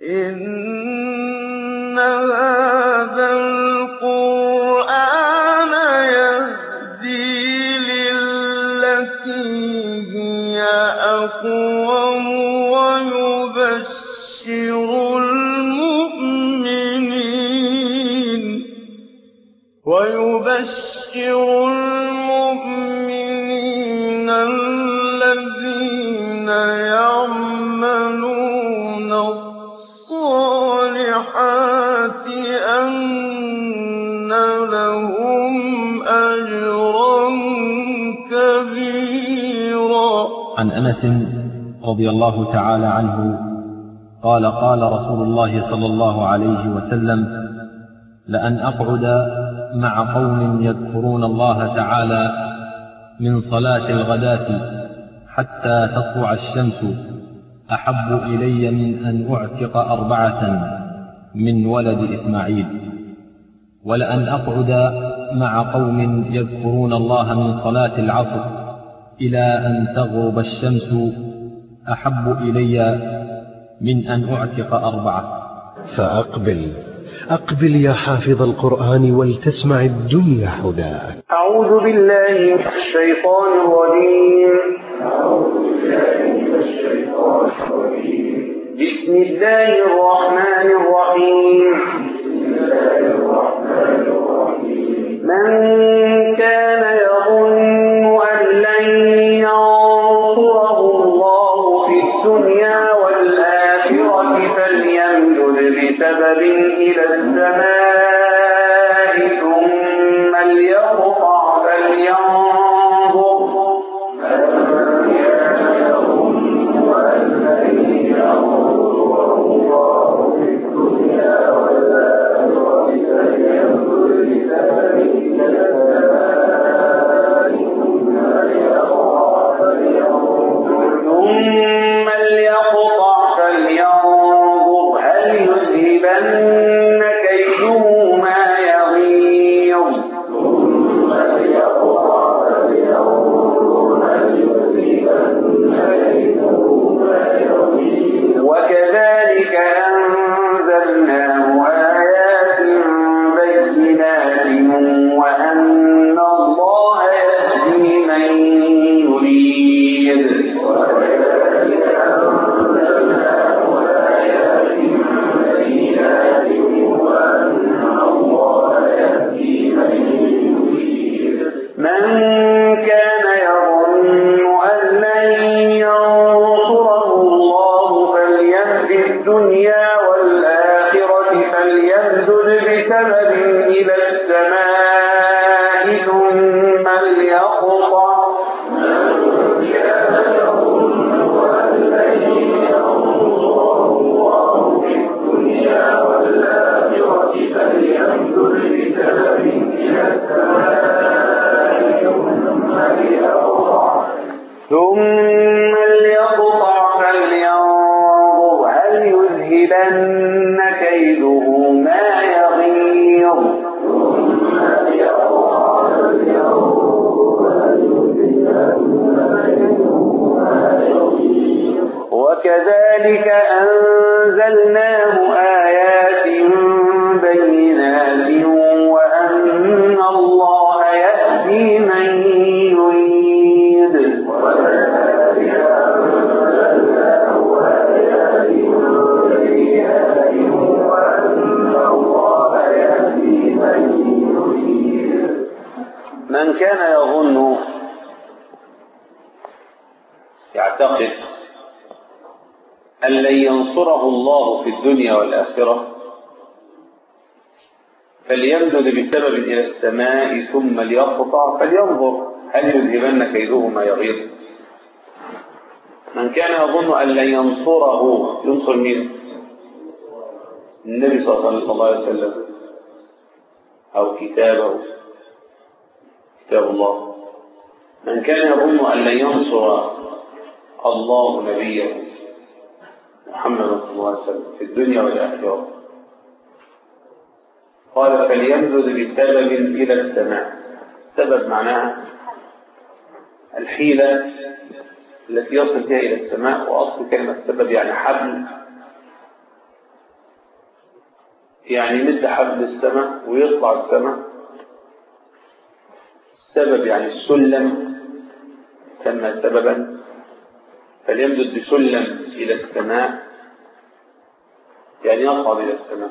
إِنَّ هَٰذَا الْقُرْآنَ يَهْدِي لِلَّتِي هِيَ أَقْوَمُ وَيُبَشِّرُ الْمُؤْمِنِينَ الَّذِينَ يَعْمَلُونَ الصَّالِحَاتِ أَنَّ لَهُمْ أَجْرًا كَبِيرًا. عن أنس رضي الله تعالى عنه قال: قال رسول الله صلى الله عليه وسلم: لأن أقعد مع قوم يذكرون الله تعالى من صلاة الغداة حتى تطلع الشمس أحب إلي من أن أعتق 4 من ولد إسماعيل. ولأن أقعد مع قوم يذكرون الله من صلاة العصر إلى أن تغرب الشمس أحب إلي من أن أعتق 4. فأقبل يا حافظ القرآن ولتسمع الدنيا هداك. أعوذ بالله من الشيطان الرجيم. بسم الله الرحمن الرحيم. من كان يظن أن لن ينصره الله في الدنيا والآخرة فليمدد بسبب إلى السماء ثم ليقطع فلينظر هل يذهبن كيده ما يغيظ. وكذلك أنزلناه آيات بينات وأن الله يهدي من يريد. من كان يظن أن لن ينصره الله فليمدد في الدنيا والآخرة فليمدد بسبب إلى السماء ثم ليقطع فلينظر هل يذهبن كيده ما يغيظ. وكذلك أنزلناه آيات بينات وأن الله يهدي من يريد. من كان يظن يعتقد أن لن ينصره الله في الدنيا والآخرة فليمدد بسبب إلى السماء ثم ليقطع فلينظر هل يذهبن كيده ما يغيظ. من كان يظن أن لن ينصره، ينصر مين؟ النبي صلى الله عليه وسلم أو كتاب الله. من كان يظن أن لن ينصر الله نبيه محمد صلى الله عليه وسلم في الدنيا والآخرة قال فليمدد بسبب إلى السماء. السبب معناها الحيلة التي يصل بها إلى السماء، وأصل كلمة السبب يعني حبل يعني يمد حبل السماء ويطلع السماء. السبب يعني السلم سمى سببا، فليمدد بسلم إلى السماء يعني يصعد إلى السماء.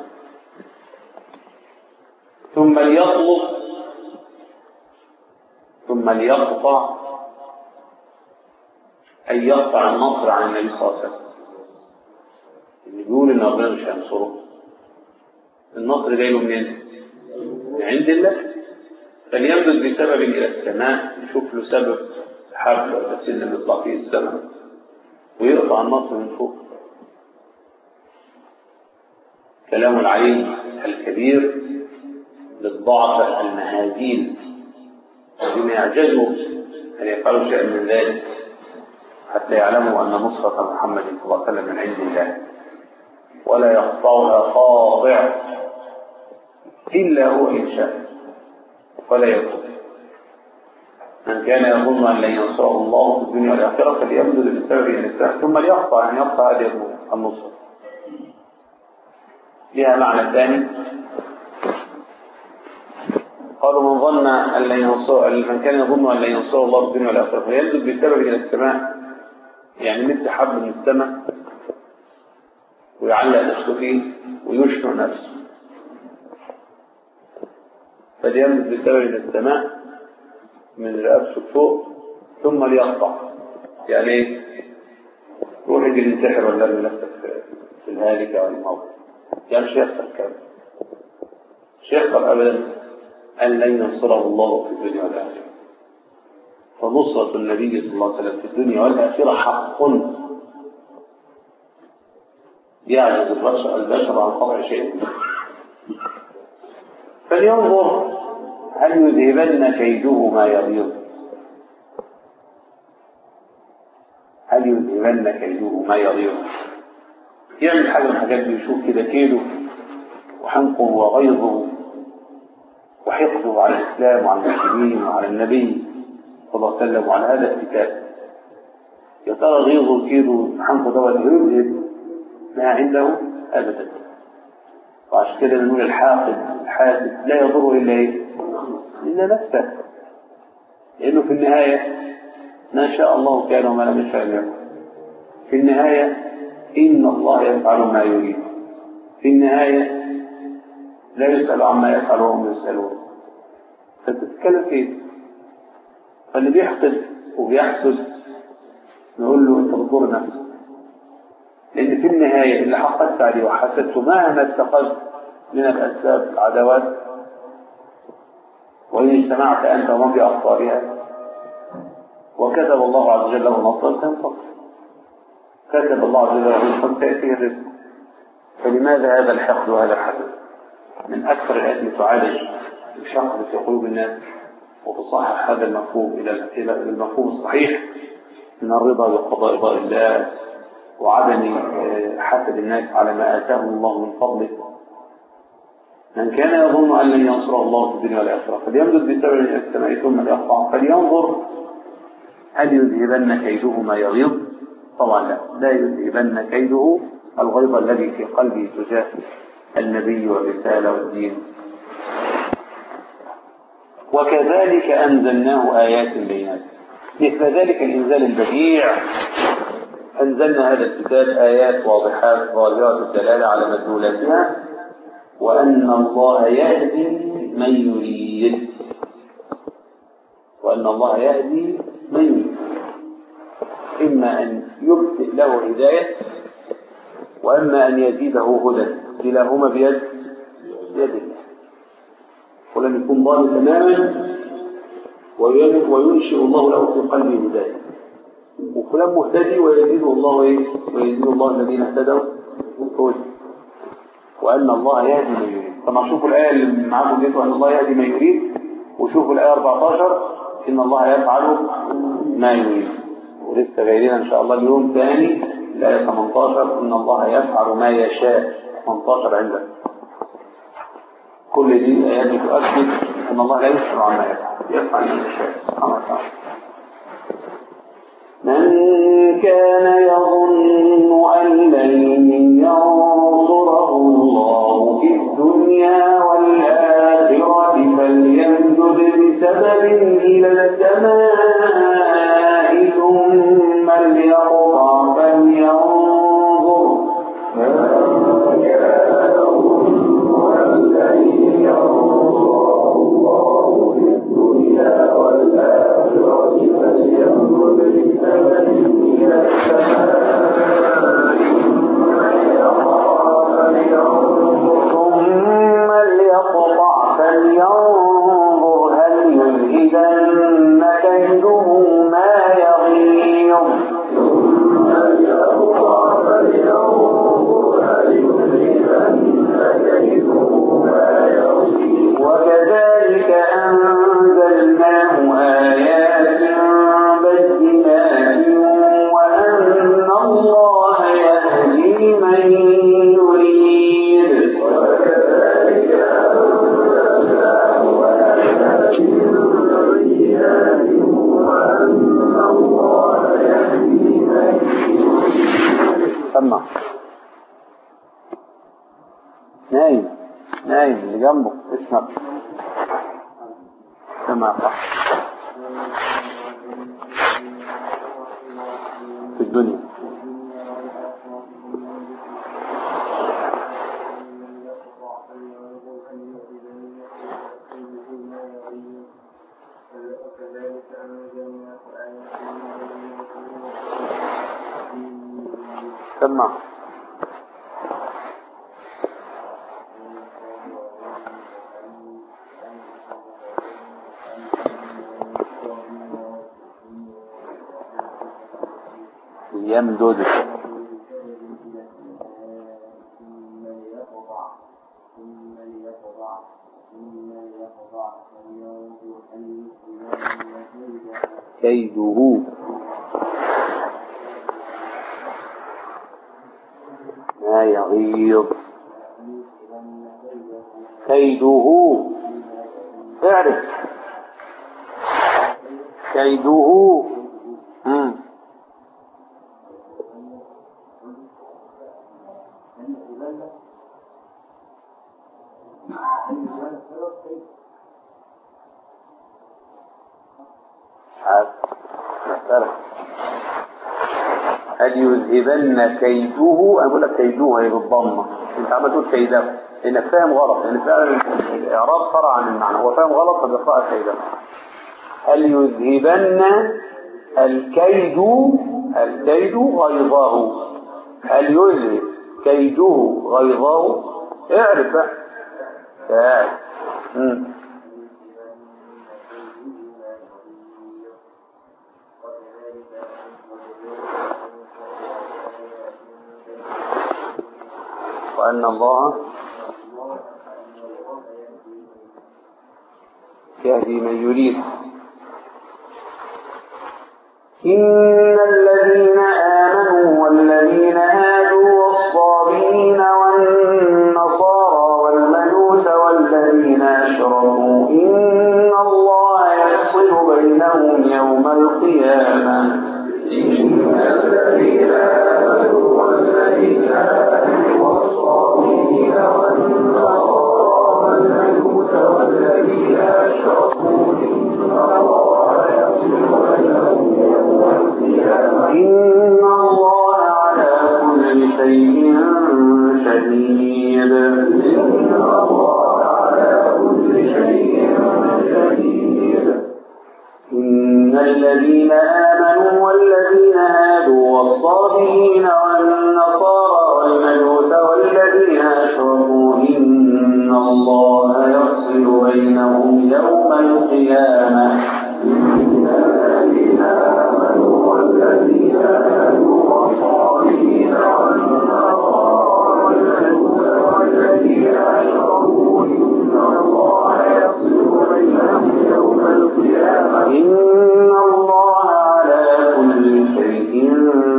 ثم ليطلب ثم ليقطع، أي يقطع النصر عن النبي صلى الله عليه وسلم. اللي بيقول إن ربنا مش هينصره، النصر جاي له منين؟ من عند الله. فليمدد بسبب إلى السماء، يشوف له سبب حبل ولا سلم يطلع فيه السماء ويقطع النصر من فوق. كلام العليم الكبير للضعف المهازيل الذين يعجزوا أن يفعلوا شيئا من ذلك حتى يعلموا أن نصرة محمد صلى الله عليه وسلم من عند الله، ولا يقطعها قاطع إلا هو إن شاء ولا يكون. من كان يظن أن لن ينصره الله في الدنيا والآخرة فليمدد بسبب إلى السماء ثم ليقطع، يعني يقطع هذه النصرة. لها معنى ثاني، قالوا من ظن أن لن ينصره، من كان يظن أن لن ينصره الله في الدنيا والآخرة فليمدد بسبب إلى السماء، يعني مد حبل من السماء ويعلق نفسه فيه ويشنع نفسه. فليمدد بسبب إلى السماء من رأسه فوق ثم ليقطع، يعني ايه؟ روح يجي ينتحر ولا يرمي نفسك في الهالكة والموت، يعني مش يحصل كلام، مش يحصل أبدا أن لن ينصره الله في الدنيا والآخرة. فنصرة النبي صلى الله عليه وسلم في الدنيا والآخرة حق يعجز البشر عن قطع شيء. فلينظر هل يذهبن كيده ما يغيظ، هل يذهبن كيده ما يغيظ، يعمل حاجة من الحاجات دي، يشوف كده كيده وحنقه وغيظه وحقده على الإسلام وعلى المسلمين وعلى النبي صلى الله عليه وسلم وعلى هذا الكتاب. يا ترى غيظه وكيده وحنقه دوت يذهب ما عنده أبدا. وعشان كده نقول الحاقد الحاسد لا يضره إلا إيه؟ إلا نفسه، لأنه في النهاية ما شاء الله كان وما لم يشاء لم يكن. في النهاية إن الله يفعل ما يريد، في النهاية لا يسأل عما يفعل وهم يسألون. فتتكلم فيه. فاللي بيحقد وبيحسد نقول له أنت بتضر نفسك، لأن في النهاية اللي حقدت عليه وحسدته مهما اتخذت من الأسباب العداوات، وإن اجتمعت أنت ومن في أخطارها وكتب الله عز وجل له نصرا سينتصر، كتب الله عز وجل له نصرا سيأتيه الرزق. فلماذا هذا الحقد وهذا الحسد؟ من أكثر الآيات اللي تعالج الحقد في قلوب الناس وتصحح هذا المفهوم إلى المفهوم الصحيح من الرضا بقضاء الله وعدم حسد الناس على ما آتاهم الله من فضله. من كان يظن أن لن ينصره الله في الدنيا والآخرة فليمدد بسبب إلى السماء ثم ليقطع، فلينظر هل يذهبن كيده ما يغيظ. طبعا لا يذهبن كيده الغيظ الذي في قلبه تجاه النبي والرسالة والدين. وكذلك أنزلناه آيات بينات، مثل ذلك الإنزال البديع أنزلنا هذا الكتاب آيات واضحات ظاهرة الدلالة على مدلولاتها، وأن الله يهدي من يريد، وأن الله يهدي من يريد، إما أن يبدئ له هداية وإما أن يزيده هدى، كلاهما بيد الله. ولم يكن ضال تماما وينشئ الله له في قلبه هداية، وفلان مهتدي ويزيد الله ويزيد الله الذين اهتدوا هدى، وأن الله يهدي من يريد. طبعا شوفوا الآية اللي معاكم دي، أن الله يهدي من يريد، وشوفوا الآية 14 إن الله يفعل ما يريد. ولسه غيرنا إن شاء الله اليوم ثاني الآية 18 إن الله يفعل ما يشاء، 18 عندك. كل دي آيات تؤكد أن الله لا يسأل عما يفعل ما يشاء سبحانه وتعالى. من كان يظن أن لن ينصره الله في الدنيا نايم اللي جنبه اسمع سمع صح في الدنيا. سمع ايام دودة كيده ما يغيظ كيده اعرف كيده هل يذهبن كيده؟ انا بقول لك كيده هي بالضمه، انت عم تقول كيده لانك فاهم غلط، لان فعلا الاعراب فرع عن المعنى، هو فاهم غلط فبيقرأ كيده. هل يذهبن الكيد غيظه، هل يذهب كيده غيظه؟ اعرف بقى وأن الله يهدي من يريد. إن الذين آمنوا والذين هادوا والصابئين والنصارى والمجوس والذين أشركوا إن الله يفصل بينهم يوم القيامة. إن الذين آمنوا والذين هادوا والصابئين والنصارى والمجوس والذين أشركوا إن الله يفصل بينهم يوم القيامة. إن الله على كل شيء شهيد. إن الله على كل شيء شهيد. إن الذين آمنوا والذين هادوا والصابئين والنصارى والمجوس والذين أشركوا إن الله يفصل بينهم يوم القيامة. إن الذين آمنوا والذين هادوا والصابئين والنصارى والمجوس والذين أشركوا إن الله يفصل بينهم يوم القيامة. إن الله على كل شيء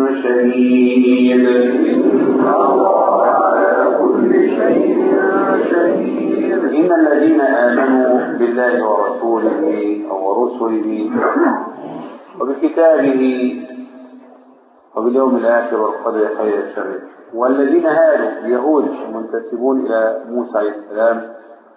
شهيد. إن الله على كل شيء شهيد. إن الذين آمنوا بالله ورسوله ورسله وبكتابه وباليوم الآخر والقدر خير الشر، والذين هادوا اليهود المنتسبون إلى موسى عليه السلام،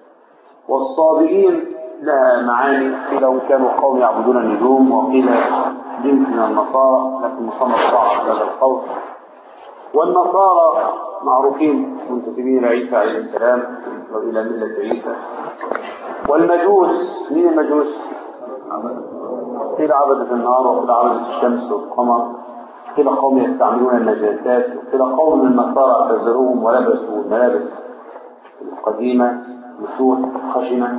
والصابئين لها معاني، قيل هم كانوا قوم يعبدون النجوم، وقيل جنس من النصارى لكن مصنف ضعف هذا القول. والنصارى معروفين منتسبين إلى عيسى عليه السلام وإلى ملة عيسى. والمجوس، مين المجوس؟ قيل عبدة النار، وقيل عبدة الشمس والقمر، قيل قوم يستعملون النجاسات، وقيل قوم من النصارى اعتزلوهم ولبسوا الملابس القديمة مسوح خشنة.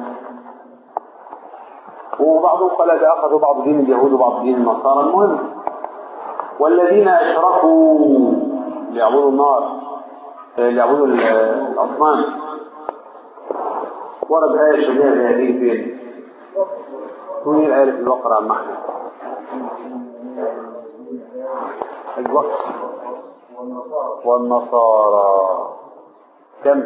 وبعضهم قال إذا أخذوا بعض دين اليهود وبعض دين النصارى. المهم والذين أشركوا ليعبدوا النار ليعبدوا الأصنام، ورد آية شبيهة بهذه فين؟ مين عارف البقرة عن معنى الوقت؟ والنصارى كم؟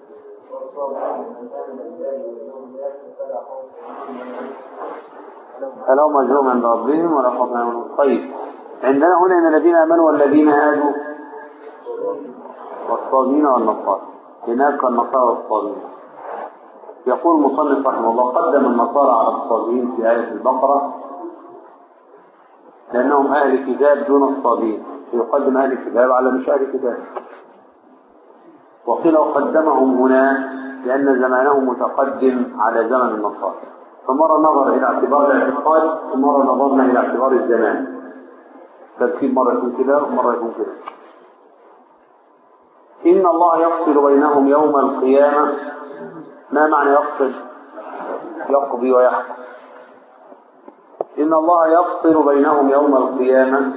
فلهم أجرهم عند ربهم ولا خوف عليهم. طيب عندنا هنا إن الذين آمنوا والذين هادوا والصابئين والنصارى هناك النصارى الصابئين. يقول المصنف رحمه الله: قدم النصارى على الصابئين في آية البقرة لأنهم أهل كتاب دون الصابئين، فيقدم أهل الكتاب على مش أهل كتاب. وقيل قدمهم هنا لأن زمانهم متقدم على زمن النصارى، فمرة نظر إلى اعتبار الاعتقاد ومرة نظرنا إلى اعتبار الزمان. ترتيب مرة يكون كده ومرة يكون كده. إن الله يفصل بينهم يوم القيامة. ما معنى يفصل؟ يقضي ويحكم. إن الله يفصل بينهم يوم القيامة.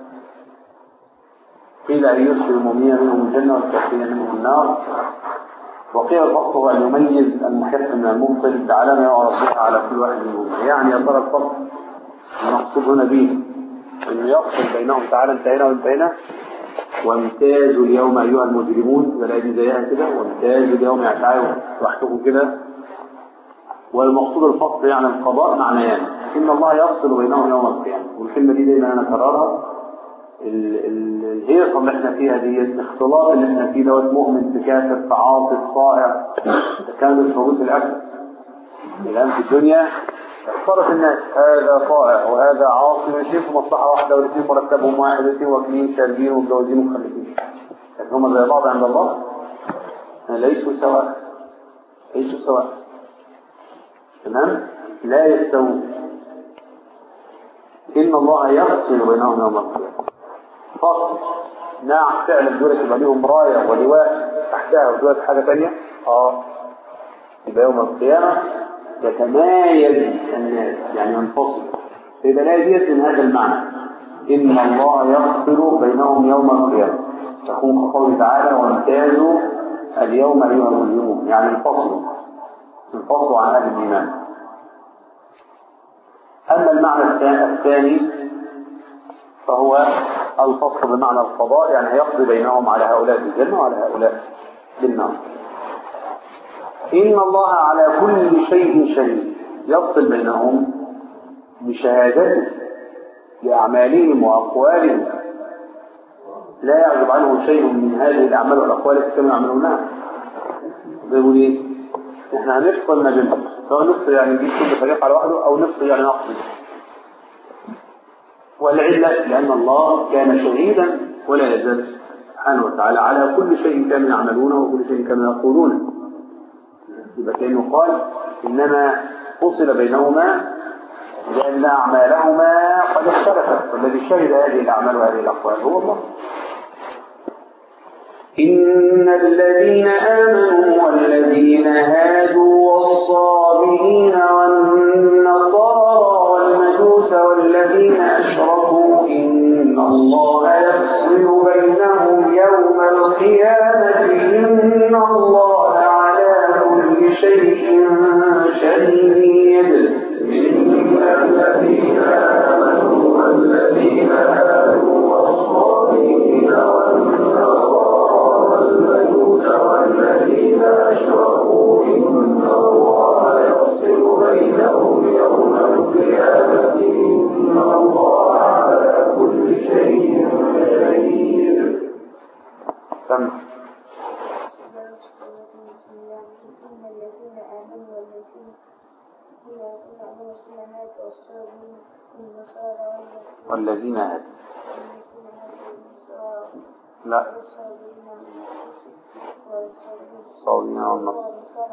قيل أن يفصل المؤمنين منهم الجنة والكافرين منهم النار. وقيل الفصل أن يميز المحق من المبطل بعلامة يعرف بها على كل واحد منهم. يعني يا ترى الفصل المقصود هنا به أنه يفصل بينهم. تعالى انتهينا وانتهينا وامتازوا اليوم أيها المجرمون، بلاقي زيها كده، وامتازوا اليوم يعني تعالوا راحتكم كده. والمقصود الفصل يعني القضاء معنيان. إن الله يفصل بينهم يوم القيامة. والكلمة دي دايما أنا أكررها. الهيصة اللي احنا فيها دي، الاختلاط اللي احنا فيه دوت، مؤمن في كافر في عاصي طائع، كان مش موجود في الأكل. الآن في الدنيا اختلط الناس، هذا طائع وهذا عاصي، ماشيين في مصلحة واحدة، والاثنين مرتبهم واحد، والاثنين واكلين شاربين ومتجوزين ومخلفين. لكن هم زي بعض عند الله؟ ليسوا سواء. ليسوا سواء. تمام؟ لا يستوون. إن الله يفصل بينهم يوم القيامة. فصل. نعم فعلا دولة يبقى لهم راية ولواء تحتها ودولة حاجة ثانية. يبقى يوم القيامة يتمايز الناس، يعني ينفصل. فإذا لا يزيد من هذا المعنى. إن الله يفصل بينهم يوم القيامة. تكون قوله تعالى: وامتازوا اليوم أيها المجرمون، يعني انفصلوا عن أهل الإيمان. أما المعنى الثاني فهو الفصل بمعنى القضاء، يعني يقضي بينهم على هؤلاء بالجنة وعلى هؤلاء بالنار. إن الله على كل شيء شهيد. يفصل بينهم بشهادته لأعمالهم وأقوالهم، لا يعجب عنه شيء من هذه الأعمال والأقوال التي كانوا يعملونها. يقول إيه؟ إحنا هنفصل ما بينهم، سواء نفصل يعني نجيب كل فريق على وحده أو نفصل يعني نقصد. والعلة لأن الله كان شهيدا ولا يزال سبحانه وتعالى على كل شيء كانوا يعملونه وكل شيء كانوا يقولونه. يبقى كأنه قال: إنما فصل بينهما لأن أعمالهما قد اختلفت، والذي شهد هذه الأعمال وهذه الأقوال هو الله. إن الذين آمنوا والذين هادوا والصابئين والنصارى والمجوس والذين أشركوا إن الله يفصل بينهم يوم القيامة. إن الله على كل شيء شهيد. إن الذين آمنوا والذين هادوا والصابئين والذين أشركوا إن الله يفصل بينهم يوم القيامة. إن الله على كل شيء شهيد. سمع. والذين هادوا لا الصابئين والنصارى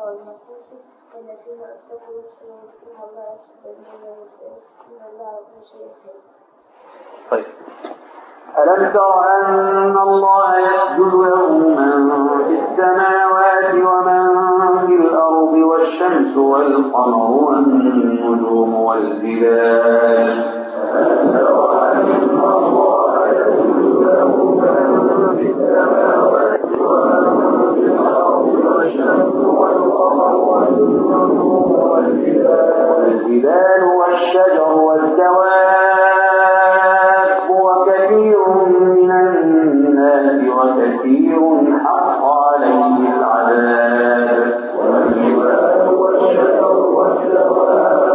طيب. ألم تر أن الله يسجد له من في السماوات ومن في الأرض والشمس والقمر والنجوم والجبال. ألم تر أن الله يسجد له من في السماوات ومن في الأرض والشمس والقمر والنجوم والجبال والشجر والدواب وكثير من الناس وكثير حق عليه العذاب. والجبال والشجر والدواب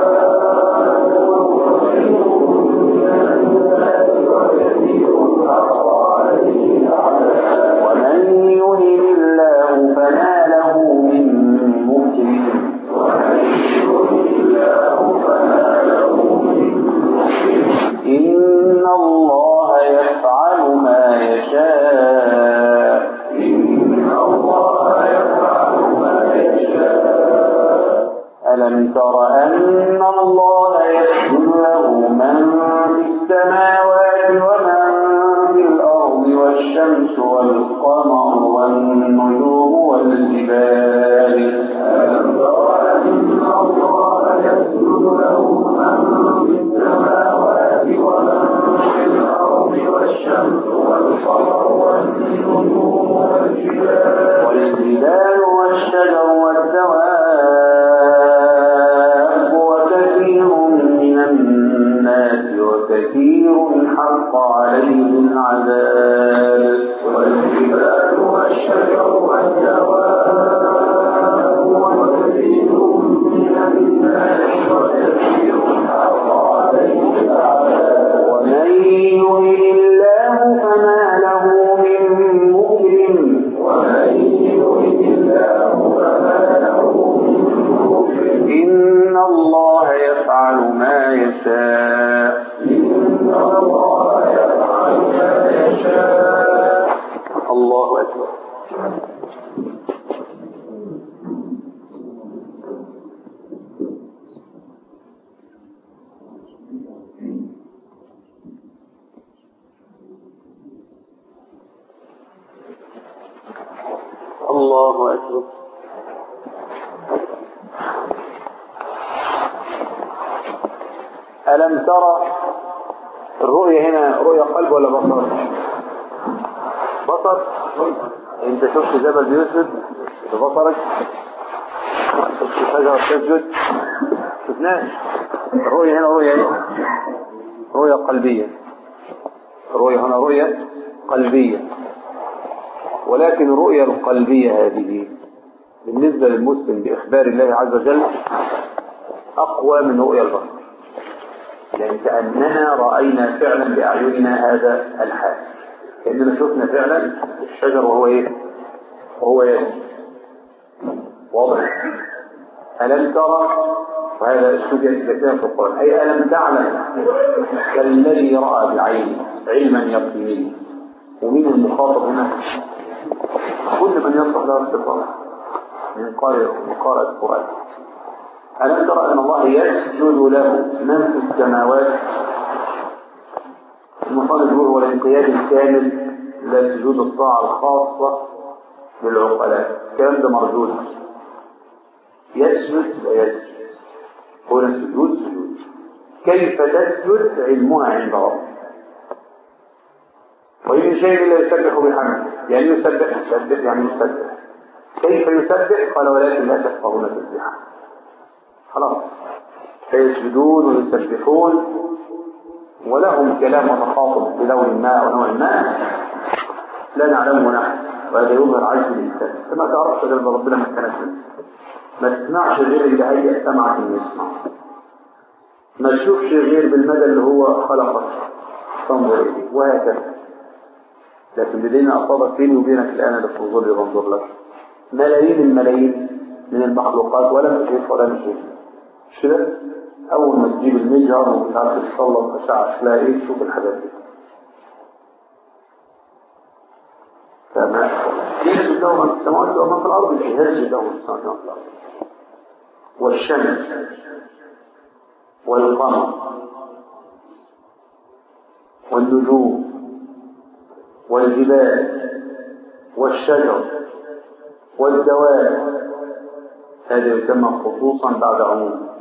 وكثير من الناس وكثير حق عليه العذاب. ومن ألم تر أن الله يسجد له من في السماوات ومن في الأرض والشمس والقمر والنجوم والجبال ألم تر أن الله يسجد له من في السماوات ومن في الأرض والشمس والقمر والنجوم والجبال والشجر والدواب وكثير من الناس وكثير حق عليه العذاب والجبال والشجر والدواب وكثير من الناس وكثير حق عليه العذاب ومن يهن الله فما له من مكرم ومن يهن الله فما له من مكرم إن الله يفعل ما يشاء إن الله يفعل ما يشاء الله أكبر الله أكبر ألم ترى الرؤية هنا رؤية قلب ولا بصر؟ بصر. انت شفت جبل بيسجد ببصرك؟ شفت شجرة تسجد؟ شفناش. الرؤية هنا رؤية ايه؟ رؤية قلبية. الرؤية هنا رؤية قلبية. ولكن الرؤية القلبية هذه بالنسبة للمسلم بإخبار الله عز وجل أقوى من رؤية البصر، يعني كأننا رأينا فعلا بأعيننا هذا الحال، كأننا شفنا فعلا الشجر وهو ايه؟ وهو يسجد. واضح؟ ألم ترى، وهذا الشيء يتكلم في القرآن، أي ألم تعلم كالذي رأى بعينه علما يقينيا. ومين المخاطب هنا؟ كل من يصلح له استقامة من قارئ القرآن. ألم ترى أن الله يسجد له من في السماوات؟ المصنف يقول هو الانقياد الكامل لا سجود الطاعة الخاصة للعقلاء. الكلام ده مردود. يسجد لا يسجد، هو سجود. كيف تسجد علمها عند ربك. وإن شيء إلا يسبح بحمده، يعني يسبح يعني يسبح. كيف يسبح؟ قال ولكن لا تفقهون تسبيحه. خلاص، فيسجدون ويسبحون ولهم كلام وتخاطب بلون ما أو نوع ما لا نعلمه نحن، وهذا يظهر عجز الإنسان. فما تعرفش غير ربنا ما كانت منه، ما تسمعش غير اللي هيئ سمعك إنه يسمع، ما تشوفش غير بالمدى اللي هو خلقك تنظر إليه، وهكذا. لكن بدينا أصابك بيني وبينك الآن اللي في الظل بنظر لك ملايين الملايين من المخلوقات ولا تشوف ولا نشوف. مش كده؟ أول ما تجيب المجهر ومش عارف تتسلط أشعة تلاقي إيه؟ تشوف الحاجات دي. فما يسجد له من السماوات ومن في الأرض، يسجد له من السماوات ومن في الأرض. والشمس والقمر والنجوم والجبال والشجر والدواب، هذا يسمى خصوصا بعد عموم.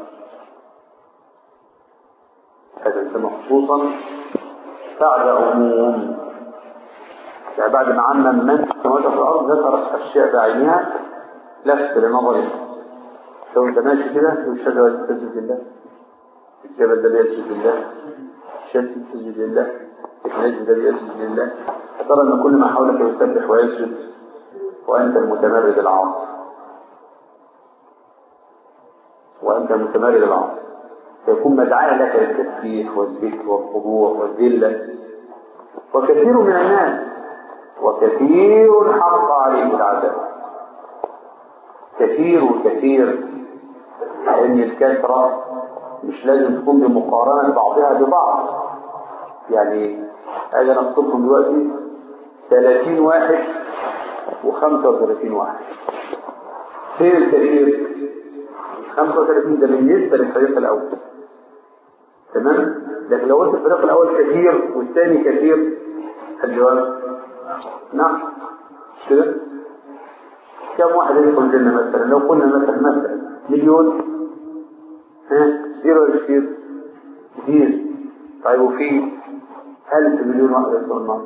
هذا يسمى خصوصا بعد عموم، يعني بعد ما عمم من في السماوات وفي الأرض ذكر أشياء بعينها لفت لنظرها. لو أنت ماشي كده والشجرة تسجد لله، الجبل ده بيسجد لله، الشمس تسجد لله، النجم ده بيسجد لله. ترى أن كل ما حولك يسبح ويسجد وأنت المتمرد العاصي، وأنت المتمرد العاصي، فيكون مدعاة لك للتسبيح والذكر والخضوع والذلة. وكثير من الناس وكثير حق عليه العذاب. كثير لأن الكثرة مش لازم تكون بمقارنة بعضها ببعض. يعني أجي نفصلكم دلوقتي 30 واحد و35 واحد، فين الكثير؟ 35 ده بالنسبة للفريق الأول. تمام؟ لكن لو قلت الفريق الأول كثير والثاني كثير، الجواب نعم. كده كم واحد يدخل الجنة مثلا؟ لو قلنا مثلا مليون، كثير ولا كثير؟ كثير. طيب وفي 1000 مليون واحد يدخل النار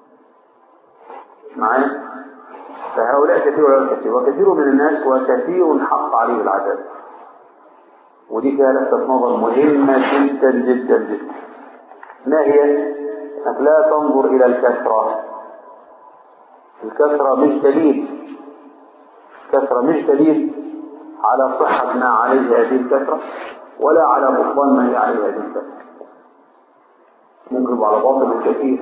معايا؟ فهؤلاء كثير ولا كثير؟ وكثير من الناس وكثير حق عليه العذاب. ودي فيها لفتة نظر مهمة جدا جدا جدا. ما هي؟ أنك لا تنظر إلى الكثرة. الكثرة مش دليل، الكثرة مش دليل على صحة ما عليه هذه الكثرة ولا على بطلان ما هي عليه هذه الكثرة. ممكن على باطل الكثير،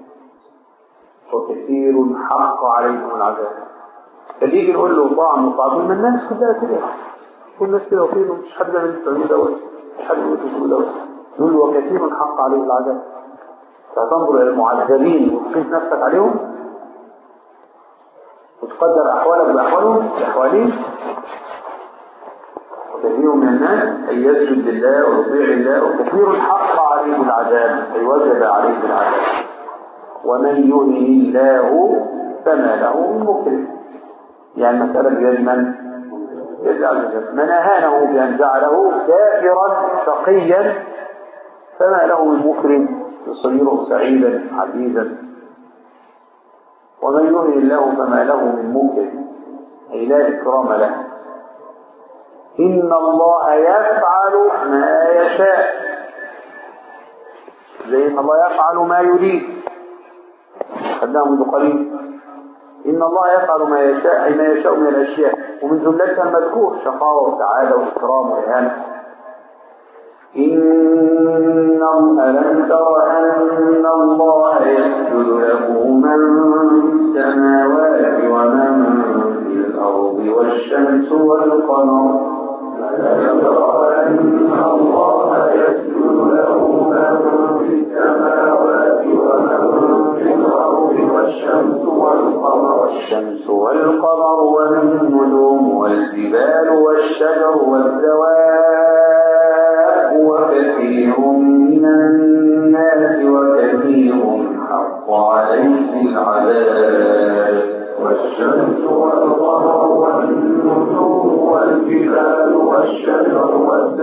وكثير حق عليهم العذاب. اللي يجي نقول له طعم وطعم من الناس كلها كده، كل الناس كده وفيه مش حد من التعليم دوت، مش حد من التعليم دوت. نقول له وكثير حق عليه العذاب. فتنظر إلى المعذبين وتقيس نفسك عليهم وتقدر أحوالك بأحوالهم. وكثير من الناس أن يسجد لله ويطيع الله، وكثير حق عليه العذاب أي وجب عليه العذاب. ومن يهن الله فما له من مكرم. يعني مسألة بيد من؟ من أهانه بأن جعله كافرا شقيا فما له من مكرم يصيره سعيدا عزيزا. ومن يهن الله فما له من مكرم أي لا إكرام له. إن الله يفعل ما يشاء، زي إن الله يفعل ما يريد خدناه منذ قليل. إن الله يفعل ما يشاء أي ما يشاء من الأشياء، ومن جملتها المذكور شقاوة وسعادة وإكرام وإهانة. ألم تر أن الله يسجد له من في السماوات ومن في الأرض والشمس والقمر. ألم تر أن الله يسجد له من في السماوات ومن في الأرض والشمس والقمر والنجوم والجبال والشجر والدواب وكثير من الناس وكثير حق عليه العذاب. والشمس والقمر والنجوم والجبال والشجر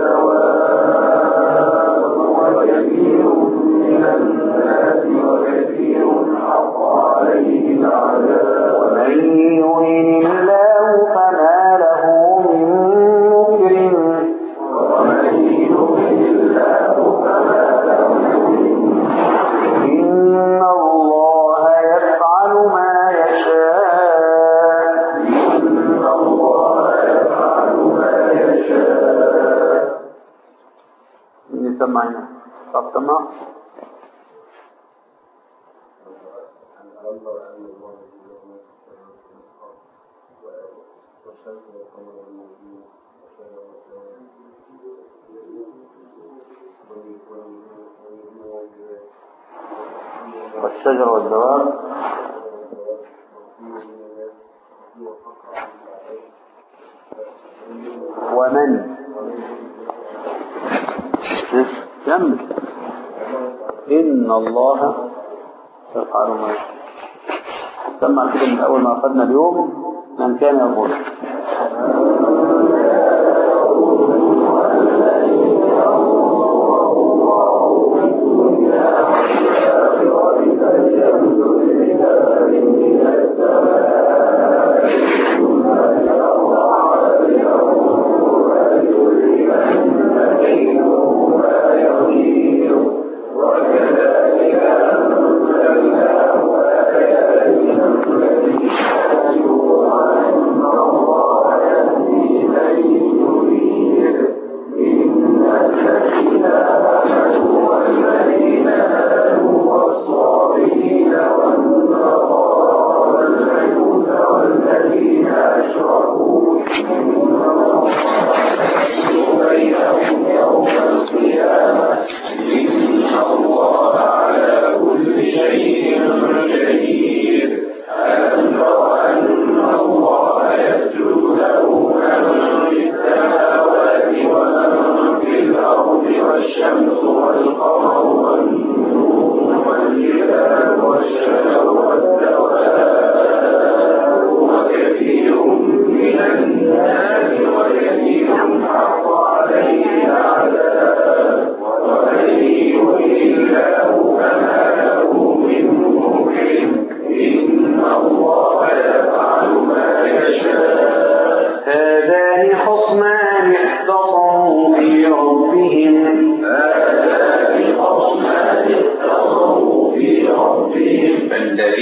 والدواب وكثير من الناس وكثير حق عليه العذاب. ومن يهن الله فما له من مكرم. ومن يهن الله فما له من مكرم. إن الله يفعل ما يشاء. إن الله يفعل ما يشاء. سمعنا سمع والشجر والدواب ومن كمل. إن الله يفعل ما يشاء. سمع كده من أول ما أخذنا اليوم من كان يقول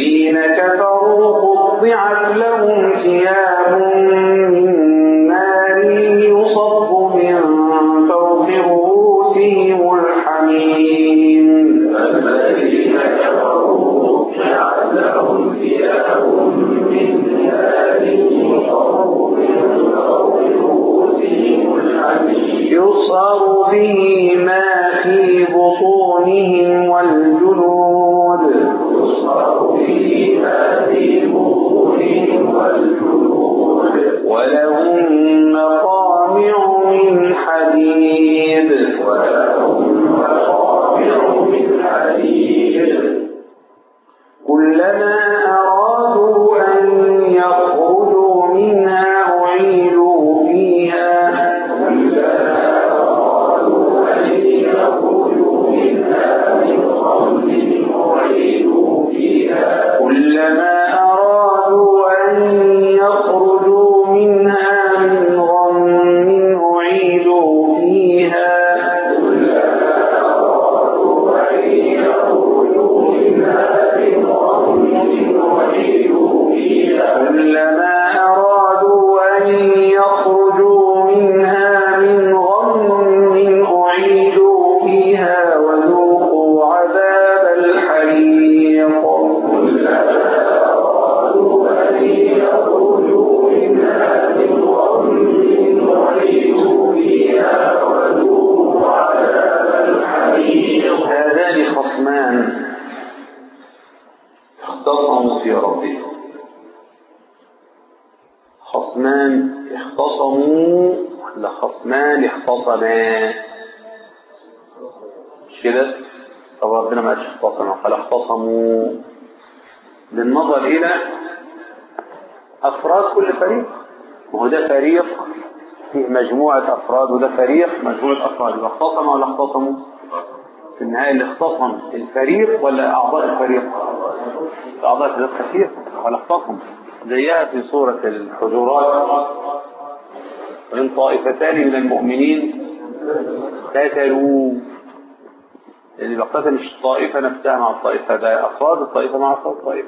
الذين كفروا قطعت لهم ثياب من نار يصب من فوق رؤوسهم الحميم. الذين كفروا قطعت لهم ثياب من نار يصب من فوق رؤوسهم الحميم يصهر به ما في بطونهم والجلود ولهم مقامع من حديد كلما أرادوا أن يخرجوا منها أعيدوا فيها كلما أرادوا أن يخرجوا منها من غم أعيدوا فيها كلما أرادوا أن يخرجوا منها من غم أعيدوا فيها وذوقوا عذاب الحريق. هذان خصمان اختصموا في ربهم. خصمان اختصموا ولا خصمان اختصما؟ مش كده؟ طب ربنا ما قالش اختصموا قال اختصموا بالنظر الى افراد كل فريق. وهو ده فريق فيه مجموعة افراد وده فريق مجموعة افراد. يبقى اختصموا ولا اختصموا؟ في النهاية اللي اختصم الفريق ولا اعضاء الفريق؟ اعضاء الفريق كثير ولا اختصم. زيها في سورة الحجرات وإن طائفتان من المؤمنين قاتلوا. يعني بقتل مش الطائفة نفسها مع الطائفة، ده أفراد الطائفة مع أفراد الطائفة.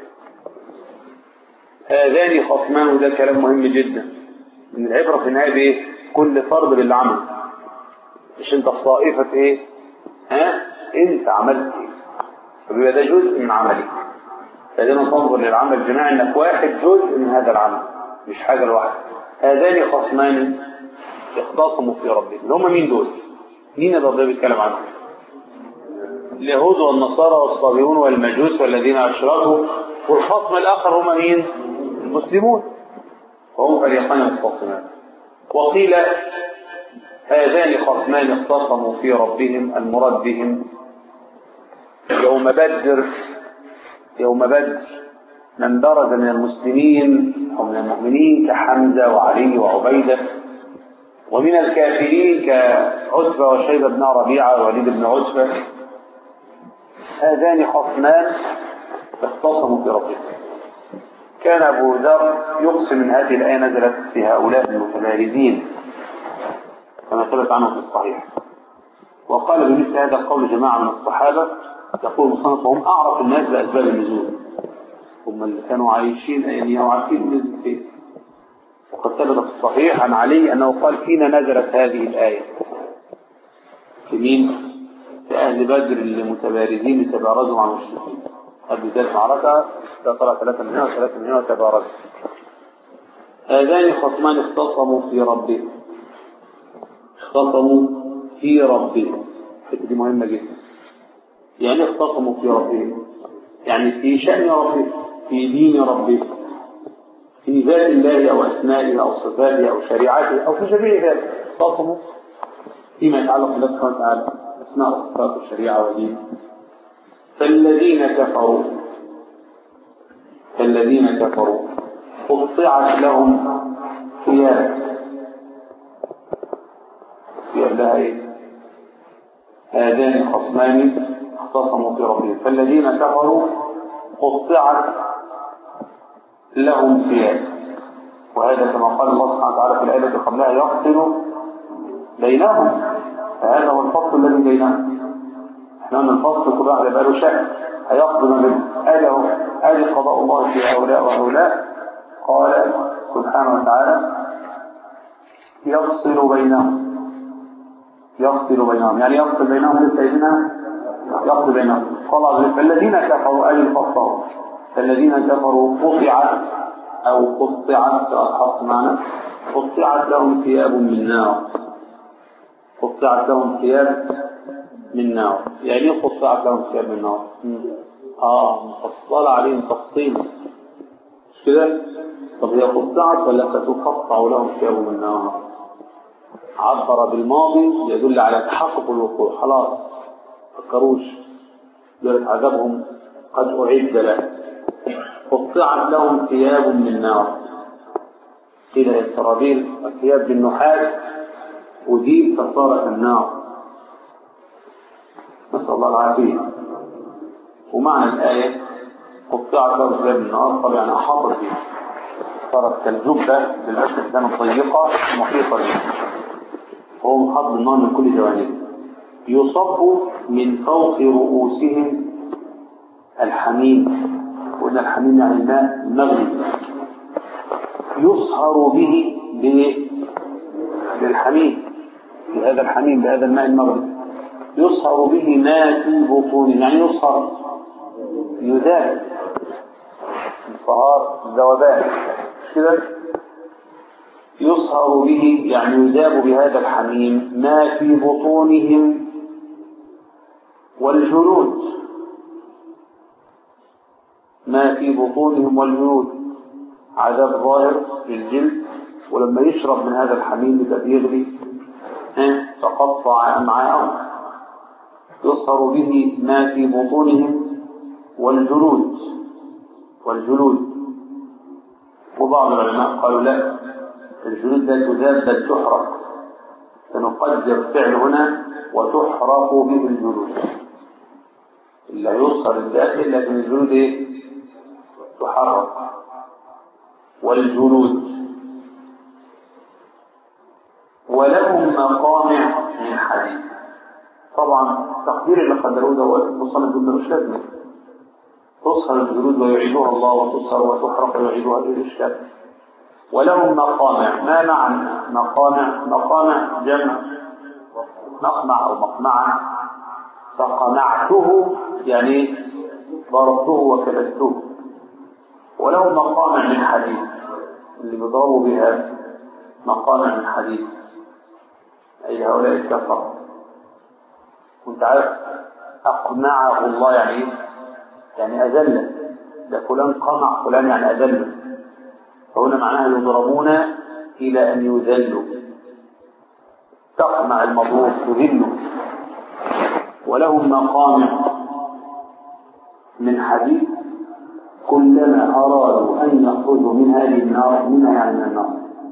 هذان خصمان وده كلام مهم جدا. من العبرة في النهاية بإيه؟ كل فرد بالعمل. مش أنت في طائفة إيه؟ أنت عملت إيه؟ فبيبقى ده جزء من عملك. فلما تنظر للعمل الجماعي انك واحد جزء من هذا العمل مش حاجة لوحدك. هذان خصمان اختصموا في ربهم. اللي هم مين دول؟ مين اللي ربنا بيتكلم عنهم؟ اليهود والنصارى والصابئون والمجوس والذين اشركوا. والخصم الاخر هم مين؟ المسلمون. وهم فريقان مختصمان. وقيل هذان خصمان اختصموا في ربهم المراد بهم يوم بدر. يوم بدر من برز من المسلمين أو من المؤمنين كحمزة وعلي وعبيدة، ومن الكافرين كعتبة وشيبة بن ربيعة ووليد بن عتبة. هذان خصمان اختصموا في ربهم. كان أبو ذر يقسم من هذه الآية نزلت في هؤلاء المتبارزين كما ثبت عنه في الصحيح. وقال بمثل هذا القول جماعة من الصحابة يقول مصنف وهم أعرف الناس بأسباب النزول. هم اللي كانوا عايشين أيامها وعارفين النزل فين. وقد ثبت في الصحيح عن علي أنه قال فينا نزلت هذه الآية. في مين؟ في أهل بدر المتبارزين اللي تبارزوا مع المشركين. قبل ذلك المعركة طلع 3 من هنا و3 من هنا وتبارزوا. هذان خصمان اختصموا في ربهم. اختصموا في ربهم. دي مهمة جدا. يعني اختصموا في ربهم يعني في شأن ربهم، في دين ربهم، في ذات الله أو أسمائه أو صفاته أو شريعته أو في جميع ذلك. اختصموا فيما يتعلق بالله سبحانه وتعالى أسماء وصفات الشريعة ودين. فالذين كفروا قطعت لهم ثياب لها ايه؟ هذان خصمان اختصموا في ربهم. فالذين كفروا قطعت لهم ثياب. وهذا كما قال الله سبحانه وتعالى في الآية التي قبلها يفصل بينهم. فهذا هو الفصل الذي بينهم. احنا من الفصل كل واحد يبقى له شأن هيقضي ما بين هذه قضاء الله في هؤلاء وهؤلاء. قال سبحانه وتعالى يفصل بينهم. يفصل بينهم يعني يفصل بينهم لسيدنا يقضي بينهم. قال عز وجل فالذين كفروا أي الفصل فالذين كفروا قطعت أو قطعت أحص معنا قطعت لهم ثياب من نار. قطعت لهم ثياب من نار. يعني قطعت لهم ثياب من نار مفصلة عليهم تفصيل مش كده؟ طب هي قطعت ولا ستقطع لهم ثياب من نار؟ عبر بالماضي يدل على تحقق الوقوع. خلاص فكروش دولة عذابهم قد أعد له. قطعت لهم ثياب من نار. قيل يا السرابيل الثياب بالنحاس وديب فصارت النار. نسأل الله العافية. ومعنى الآية قطعت لهم ثياب من نار طبعا أحاطت به صارت كالجبة للأسف كانت ضيقة محيطة به وهو محاط بالنار من كل جوانب. يصب من فوق رؤوسهم الحميم. وإن الحميم يعني الماء المغلي يصهر به بالحميم بهذا الحميم بهذا الماء المغلي يصهر به ما في بطونه. يعني يصهر يذاب الصهار الذوبان كده. يصهر به يعني يذاب بهذا الحميم ما في بطونهم والجلود. ما في بطونهم والجلود عذاب ظاهر للجلد. ولما يشرب من هذا الحميم يبقى يغلي فقطع أمعاءهم. يصهر به ما في بطونهم والجلود. وبعض العلماء قالوا لا الجلود لا تذاب بل تحرق. سنقدر فعل هنا وتحرق به الجلود. لا يصهر الداخل لكن الجلود تحرق. والجلود ولهم مقامع من حديد. طبعا التقدير اللي قدروه ده هو المصنف ابن رشد تصهر الجلود ويعيدها الله وتصهر وتحرق ويعيدها الإشكال. ولهم مقامع. ما معنى مقامع؟ مقامع جمع مقمع أو مقمعة. فقمعته يعني ضربته وكبته. ولهم مقامع من حديد اللي بيضربوا بها مقامع من حديد أي هؤلاء الكفر. وانت عارف أقمعه الله يعني أذله. ده فلان قمع فلان يعني أذله. فهنا معناها يضربون إلى أن يذلوا. تقمع المضروب تذله. ولهم مقامع من حديد كلما أرادوا أن يخرجوا من هذه النار منها يعني من النار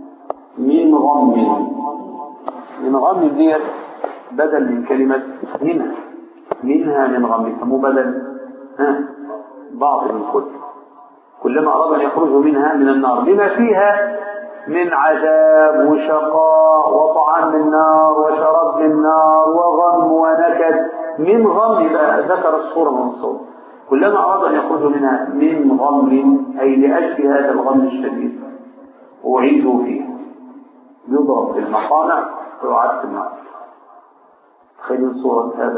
من غم ديت بدل من كلمة منها من غم يسموه بدل بعض من كلما أرادوا أن يخرجوا منها من النار بما فيها من عذاب وشقاء وطعام من نار وشراب من نار وغم ونكد. من غم ذكر الصورة من الصور. كلما أرادوا أن يخرجوا منها من غم أي لأجل هذا الغم الشديد أعيدوا فيه. يضرب في المقامع ويعاد في النار. تخيلين صورة هذا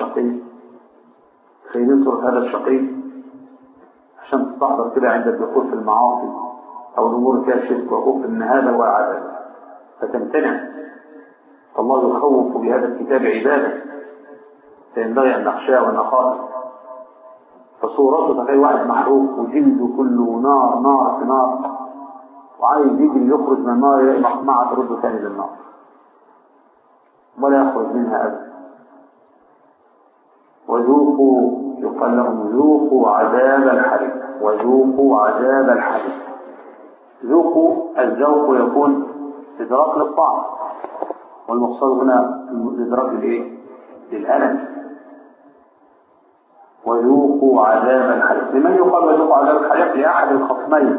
الشقي عشان تستحضر كده عند الدخول في المعاصي أو الأمور فيها شرك وكفر إن هذا هو العذاب فتمتنع. فالله يخوف بهذا الكتاب عباده فينبغي أن نخشاه ونخافه. فصورته تخيل واحد محروق وجلده كله نار في نار وعايز يجري يخرج من النار يلاقي مقمعة ترده ثاني للنار ولا يخرج منها أبدا. وذوقوا يقال لهم ذوقوا عذاب الحريق. وذوقوا عذاب الحريق. ذوقوا الذوق يكون إدراك للطعم والمقصود هنا إدراك للألم. وذوقوا عذاب الحريق. لمن يقال وذوقوا عذاب الحريق؟ لأحد الخصمين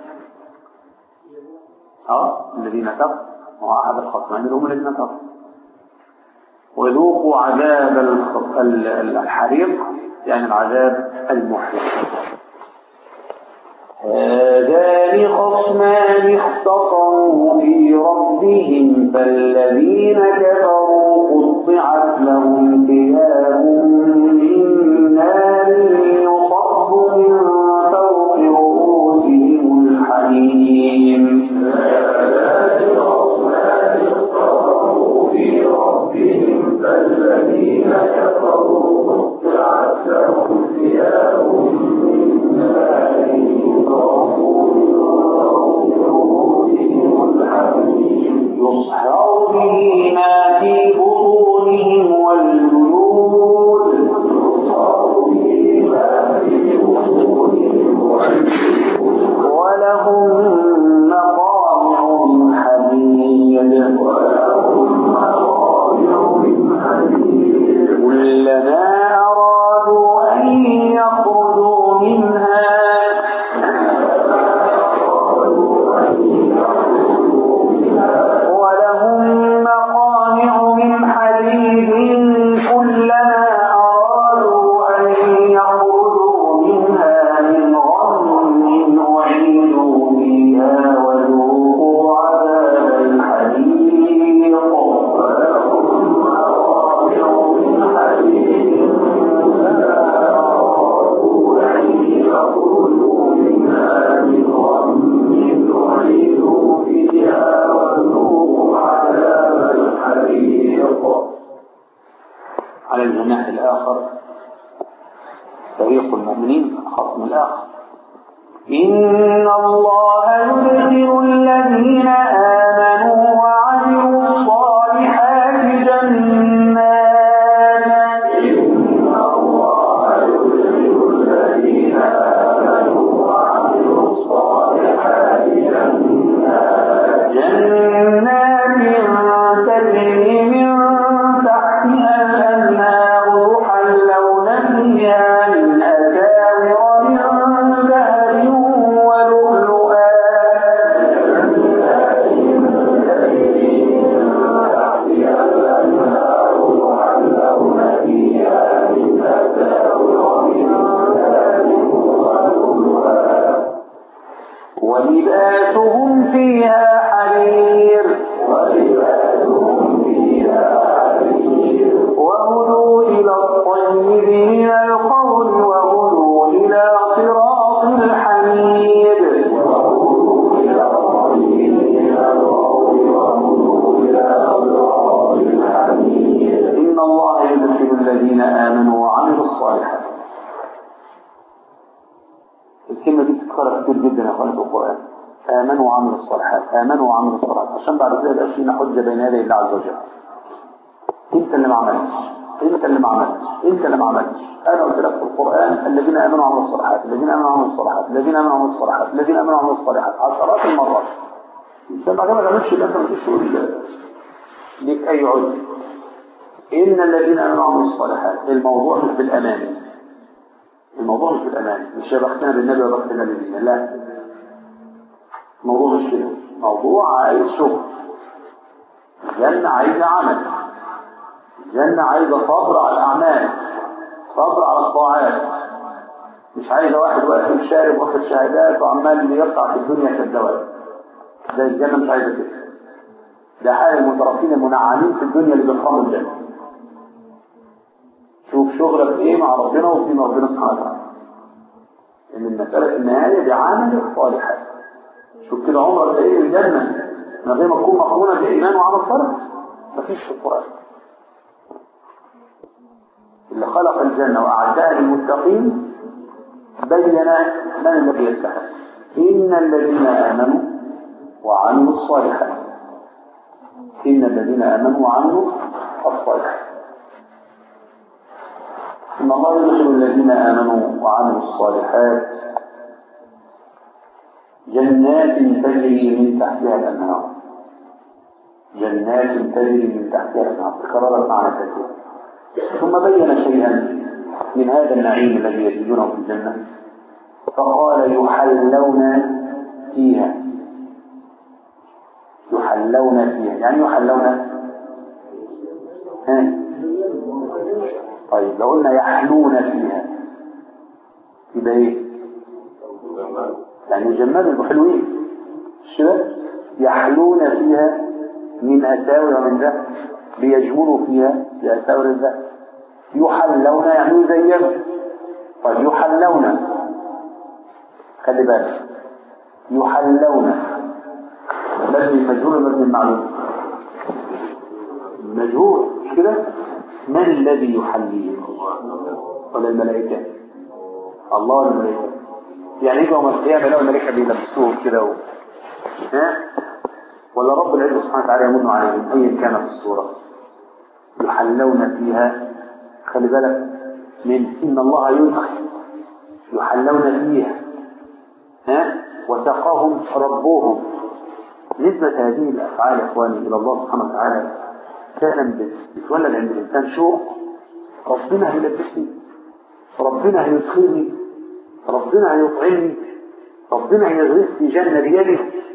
الذين كفروا. هو أحد الخصمين هم الذين كفروا. وذوقوا عذاب الحريق يعني العذاب المحرق. هذان خصمان اختصموا في ربهم فالذين كفروا قطعت لهم ثياب من نار يصب من فوق رؤوسهم الحميم. هذان خصمان اختصموا في ربهم فالذين كفروا قطعت لهم ثياب من نار يصهر به ما في بطونهم والجلود ولهم مقامع من حديد كلما أرادوا أن يخرجوا منها على الجناح الآخر فريق المؤمنين خصم الآخر. إن الله يدخل الذين آمنوا وعملوا الصالحات جنات إن الله يدخل الذين آمنوا وعملوا الصالحات جنات تجري من تحتها الأنهار يحلون فيها من أساور من ذهب ولؤلؤا ولباسهم فيها حرير وهدوا إلى الطيب من القول وهدوا إلى صراط الحميد. إن الله يدخل الذين آمنوا وعملوا الصالحات. الكلمة دي بتتكرر كتير جدا يا اخواني في القرآن. آمنوا وعملوا الصالحات، آمنوا وعملوا الصالحات، عشان بعد كده يبقى فينا حجة بين يدي الله عز وجل. انت اللي ما عملتش، انت اللي ما عملتش، انت اللي ما عملتش. انا قلت لك في القرآن الذين آمنوا وعملوا الصالحات، الذين آمنوا وعملوا الصالحات، الذين آمنوا وعملوا الصالحات، الذين آمنوا وعملوا الصالحات عشرات المرات. عشان بعد ما تعملش اللي انت ما تجيش تقول ليك اي عذر. ان الذين آمنوا وعملوا الصالحات، الموضوع مش بالامان. الموضوع مش بالامان، مش يا بختنا بالنبي ولا بختنا بالدين، لا. الموضوع مش كده، موضوع عايز شغل. الجنة عايزة عمل، الجنة عايزة صبر على الأعمال، صبر على الطاعات. مش عايزة واحد واقف شارب واخد شهادات وعمال يقطع في الدنيا كالدواب. ده الجنة مش عايزة كده. ده حال المترفين المنعمين في الدنيا اللي بيفهموا الجنة. شوف شغلك ايه مع ربنا وفي ربنا سبحانه وتعالى. ان المسألة في النهاية بعمل الصالحات. شوف كده عمرك ايه الجنة من غير ما تكون مقرونة بإيمان وعمل صالح. مفيش في القرآن. اللي خلق الجنة وأعدها للمتقين بين من الذي يستحق. إن الذين آمنوا وعملوا الصالحات. إن الذين آمنوا وعملوا الصالحات. إن الله يدخل الذين آمنوا وعملوا الصالحات جنات تجري من تحتها الأنهار. جنات تجري من تحتها الأنهار. تكررت معنا كثيرا. ثم بين شيئا من هذا النعيم الذي يجدونه في الجنة فقال يحلون فيها. يحلون فيها يعني يحلون طيب لو قلنا يحلون فيها يبقى ايه؟ يعني جمال حلوين الشباب يحلون فيها من أساور ومن ذهب ليجملوا فيها بأساور الذهب. يحلون يعني يزينوا. طيب يحلون خلي بالك يحلون مبني مجهول مبني المعلوم مجهول مش كده؟ من الذي يحليهم؟ ولا الملائكة؟ الله والملائكة. يعني يجوا يوم القيامة لو الملائكة بيلبسوهم كده ها؟ ولا رب العزة سبحانه وتعالى يمن عليهم أيا كانت الصورة يحلون فيها. خلي بالك من إن الله يدخل يحلون فيها ها؟ وسقاهم ربهم. نسبة هذه الأفعال يا إخواني إلى الله سبحانه وتعالى فعلا بتولد عند الإنسان شوق. ربنا هيلبسني، ربنا هيدخلني، ربنا هيطعمني، ربنا هيغرسني جنة بيده.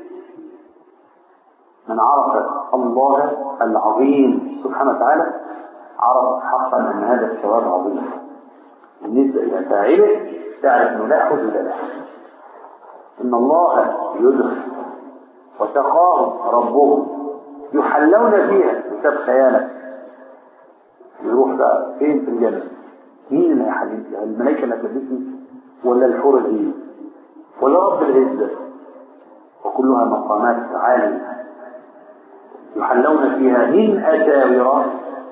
من عرف الله العظيم سبحانه وتعالى عرف حقا أن هذا الثواب عظيم. بالنسبة إلى فاعله تعرف أنه لا حدود له. إن الله يدخل وسقاهم ربهم يحلون فيها بسبب خيالك. يروح بقى فين في الجنة؟ مين اللي هيحلل فيها؟ الملائكة اللي هتلبسني ولا الحور العين ولا رب العزة؟ وكلها مقامات عالية. يحلون فيها من أساور.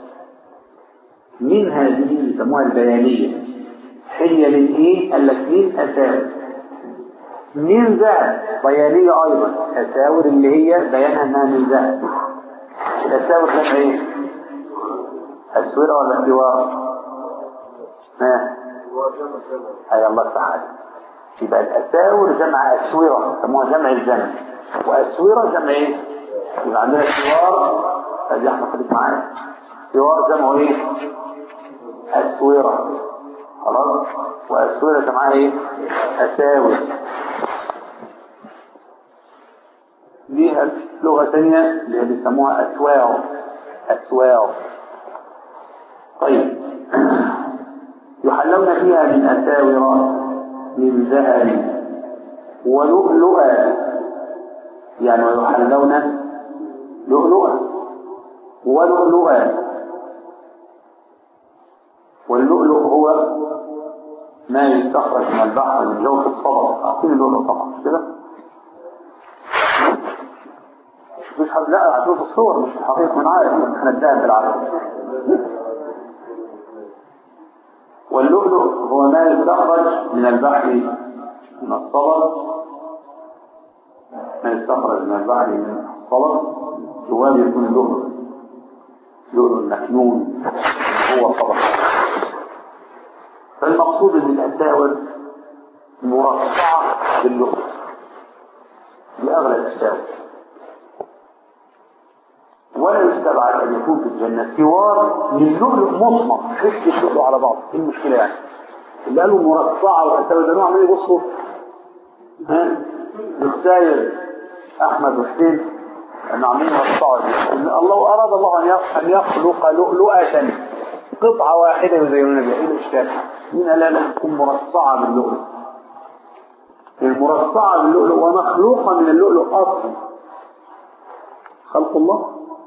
من هذه يسموها البيانية. حلية من إيه؟ قال لك من أساور. من ذهب بيانية أيضا. أساور اللي هي بيانها أنها من ذهب. الأساور جمع إيه؟ أسورة ولا سوار؟ ها؟ أي الله تعالى. يبقى الأساور جمع أسورة يسموها جمع الجمع. وأسورة جمع إيه؟ يبقى عندنا سوار. هذه احنا خليك معايا. سوار جمعه إيه؟ أسورة. خلاص؟ وأسورة جمعها إيه؟ أساور. ليها لغة ثانية اللي بيسموها أسواو. أسواو. طيب يحلون فيها من أساور من ذهب ولؤلؤا. يعني ويحلون لؤلؤا ولؤلؤا. واللؤلؤ هو ما يستخرج من البحر من جوف الصدف. أعطين اللؤلؤ طبعا كده مش حد لا هتشوف الصور مش الحقيقة من عارف احنا الذهب بالعربي. واللؤلؤ هو ما يستخرج من البحر من الصدف. ما يستخرج من البحر من الصدف جواب يكون اللؤلؤ. لؤلؤ المكنون هو الصدف. فالمقصود ان الأساور مرصعة باللؤلؤ بأغلى الأساور. ولا يستبعد أن يكون في الجنة سوار من لؤلؤ مصمت. حس اللؤلؤ على بعض. ايه المشكلة يعني؟ اللي قالوا مرصعة والأساور ده نوع عمال يبصوا ها الساير أحمد وحسين أنه عمالين يرصعوا. الله أراد الله أن يخلق لؤلؤة قطعة واحدة يزينون بها. إيه الإشكال؟ مين قال لا تكون مرصعة باللؤلؤ؟ المرصعة باللؤلؤ ومخلوقة من اللؤلؤ أصلا. خلق الله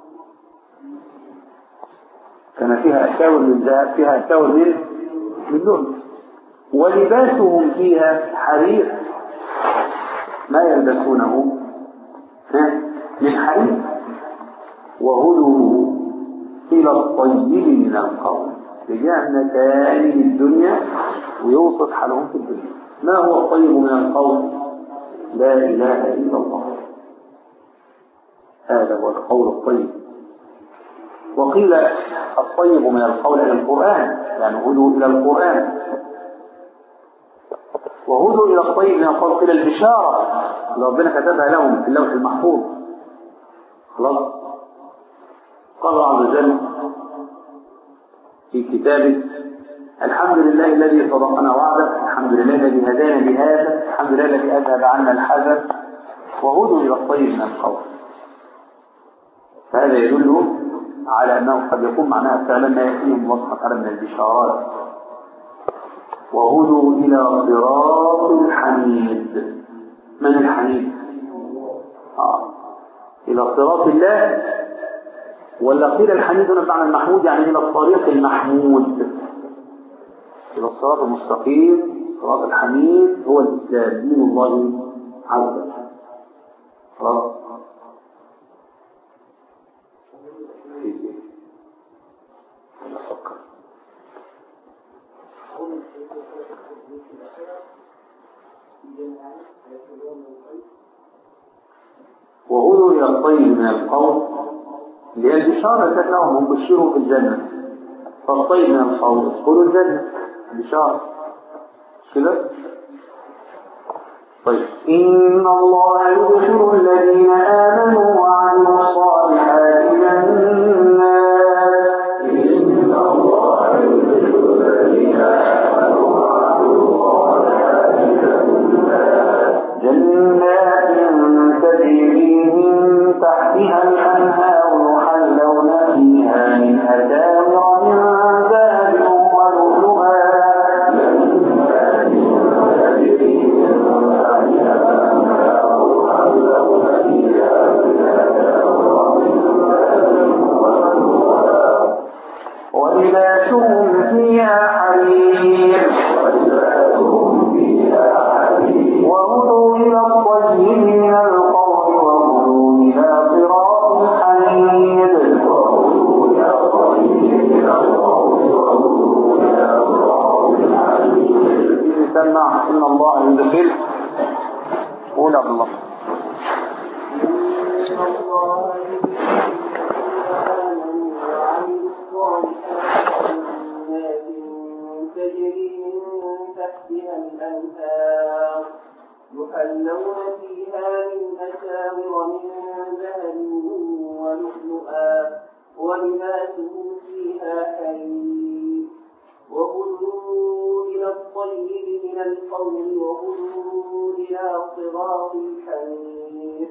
كان فيها أساور من ذهب فيها أساور من لؤلؤ. ولباسهم فيها حرير. ما يلبسونه من حرير. وهدوا إلى الطيب من القول. رجعنا تاني للدنيا ويوصف حالهم في الدنيا. ما هو الطيب من القول؟ لا إله إلا الله. هذا هو القول الطيب. وقيل الطيب من القول إلى القرآن. يعني هدوا إلى القرآن. وهدوا إلى الطيب من القول قيل البشارة اللي ربنا كتبها لهم في اللوح المحفوظ. خلاص. قال الله عز وجل في كتابه الحمد لله الذي صدقنا وعده. الحمد لله الذي هدانا لهذا. الحمد لله الذي أذهب عنا الحزن. وهدوا إلى الطيب من القول. فهذا يدل على أنه قد يكون معناها فعلا ما يأتيهم وصفة على من البشارات. وهدوا إلى صراط الحميد. من الحميد؟ إلى صراط الله، ولا قيل الحميد هنا بمعنى المحمود يعني إلى الطريق المحمود، إلى الصراط المستقيم. الصراط الحميد هو الإسلام، دين الله عز وجل. خلاص وهدوا إلى الطيب من القول، لأن البشارة كانت لهم هم بشروا في الجنة، فالطيب من القول ادخلوا الجنة بشارة كده. طيب إن الله يدخل الذين آمنوا وعملوا الصالحات جنات، إن الله يدخل الذين آمنوا وعملوا الصالحات جنات تجري من تحتها الأنهار يحلون فيها من أساور من ذهب ولؤلؤا، ولباسهم فيها حرير، وهدوا إلى الطيب من القول وهدوا إلى صراط الحميد. سمع إن الله يدخل. قول عبد الله. تجري من تحتها الأنهار يحلون فيها من أساور من ذهب ولؤلؤا ولباسهم فيها حرير، وهدوا إلى الطيب من القول وهدوا إلى صراط الحميد.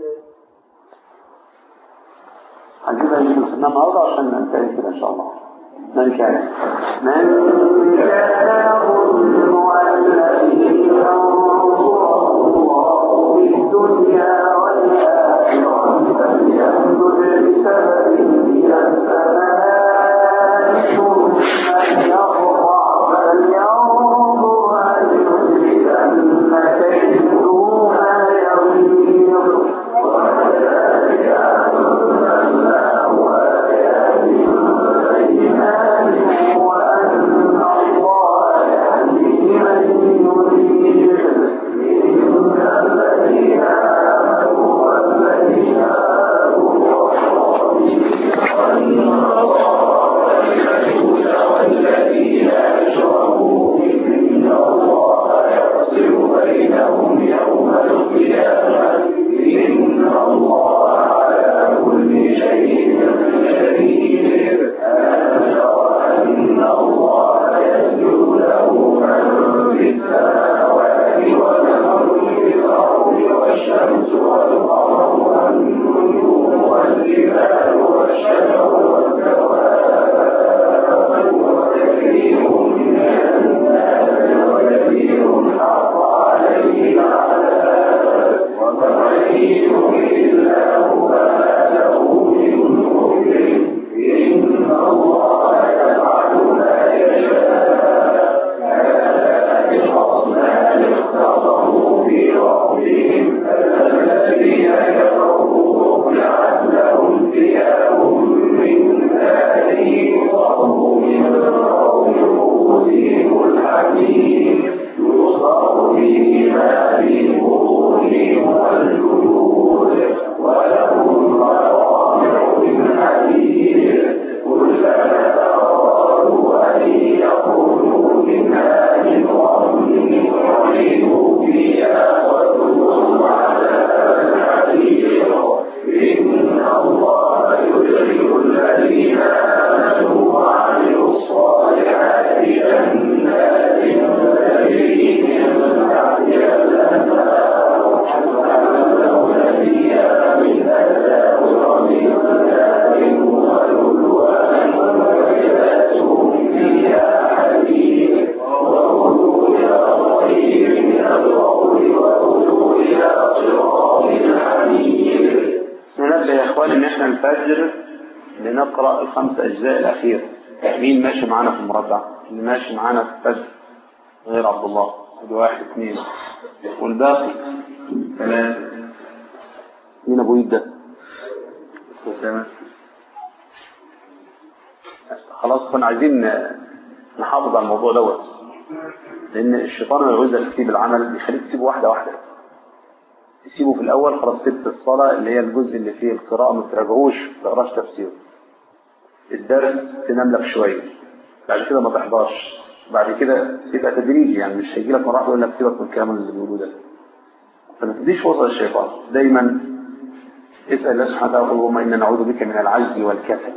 هنجيبها نجيب النهارده عشان ننتهي كده إن شاء الله. من كان يظن أن الذي ينصره الله في الدنيا والآخرة فليمدد بسبب إلى السماء ثم يرفع فلينظر هل يدركن كيده ما يغيظ، وكذلك أنزلناه آيات بينات وأن الله يهدي من يريد. إن إحنا الفجر لنقرأ ال5 أجزاء الأخيرة. مين ماشي معانا في المربع؟ اللي ماشي معانا في الفجر غير عبد الله، 1 2 والباقي 3. مين أبو يد ده؟ خلاص كنا عايزين نحافظ على الموضوع دوت، لأن الشيطان لما يعوزك تسيب العمل يخليك تسيبه واحدة واحدة. تسيبه في الأول خلاص، سبت الصلاة اللي هي الجزء اللي فيه القراءة ما تراجعوش، ما تقراش تفسير. الدرس تنام لك شوية، بعد كده ما تحضرش، بعد كده تبقى تدريجي، يعني مش هيجي لك مرة واحدة يقول لك سيبك من الكلام اللي بيقولوه ده. فما تديش فرصة للشيطان. دايما اسأل الله سبحانه وتعالى اللهم إنا نعوذ بك من العجز والكسل.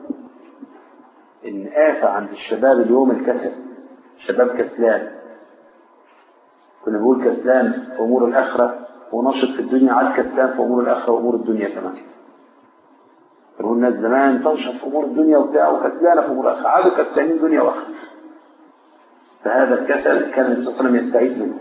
إن آفة عند الشباب اليوم الكسل، الشباب كسلان. كنا بنقول كسلان في أمور الآخرة ونشط في الدنيا، عاد كسلان في أمور الآخرة وأمور الدنيا كمان. كانوا الناس زمان تنشط في أمور الدنيا وبتاع وكسلانة في أمور الآخرة، عادوا كسلانين دنيا وآخرة. فهذا الكسل كان النبي صلى الله عليه وسلم يستعيد منه.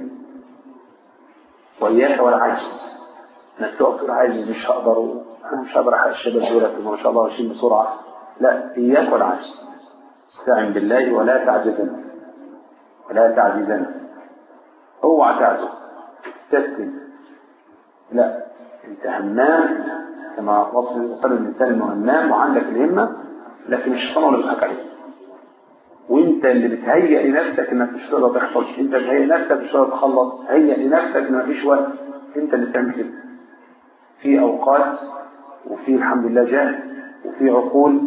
وإياك والعجز، انك تقف تقول عاجز مش هقدر، انا مش هقدر احقق الشباب دولت ما شاء الله ماشيين بسرعه. لا، اياك والعجز. استعن بالله ولا تعجزن، ولا تعجزن. اوعى تعجز تستسلم، لا انت همام كما وصف الانسان الانسان انه همام وعندك الهمه، لكن الشيطان هو اللي بيضحك عليك. وانت اللي بتهيئ لنفسك انك مش تقدر تحفظ، انت بتهيئ لنفسك مش تقدر تخلص، هيئ لنفسك ان مفيش وقت، انت اللي بتعمل كده. في اوقات وفي الحمد لله جهد وفي عقول،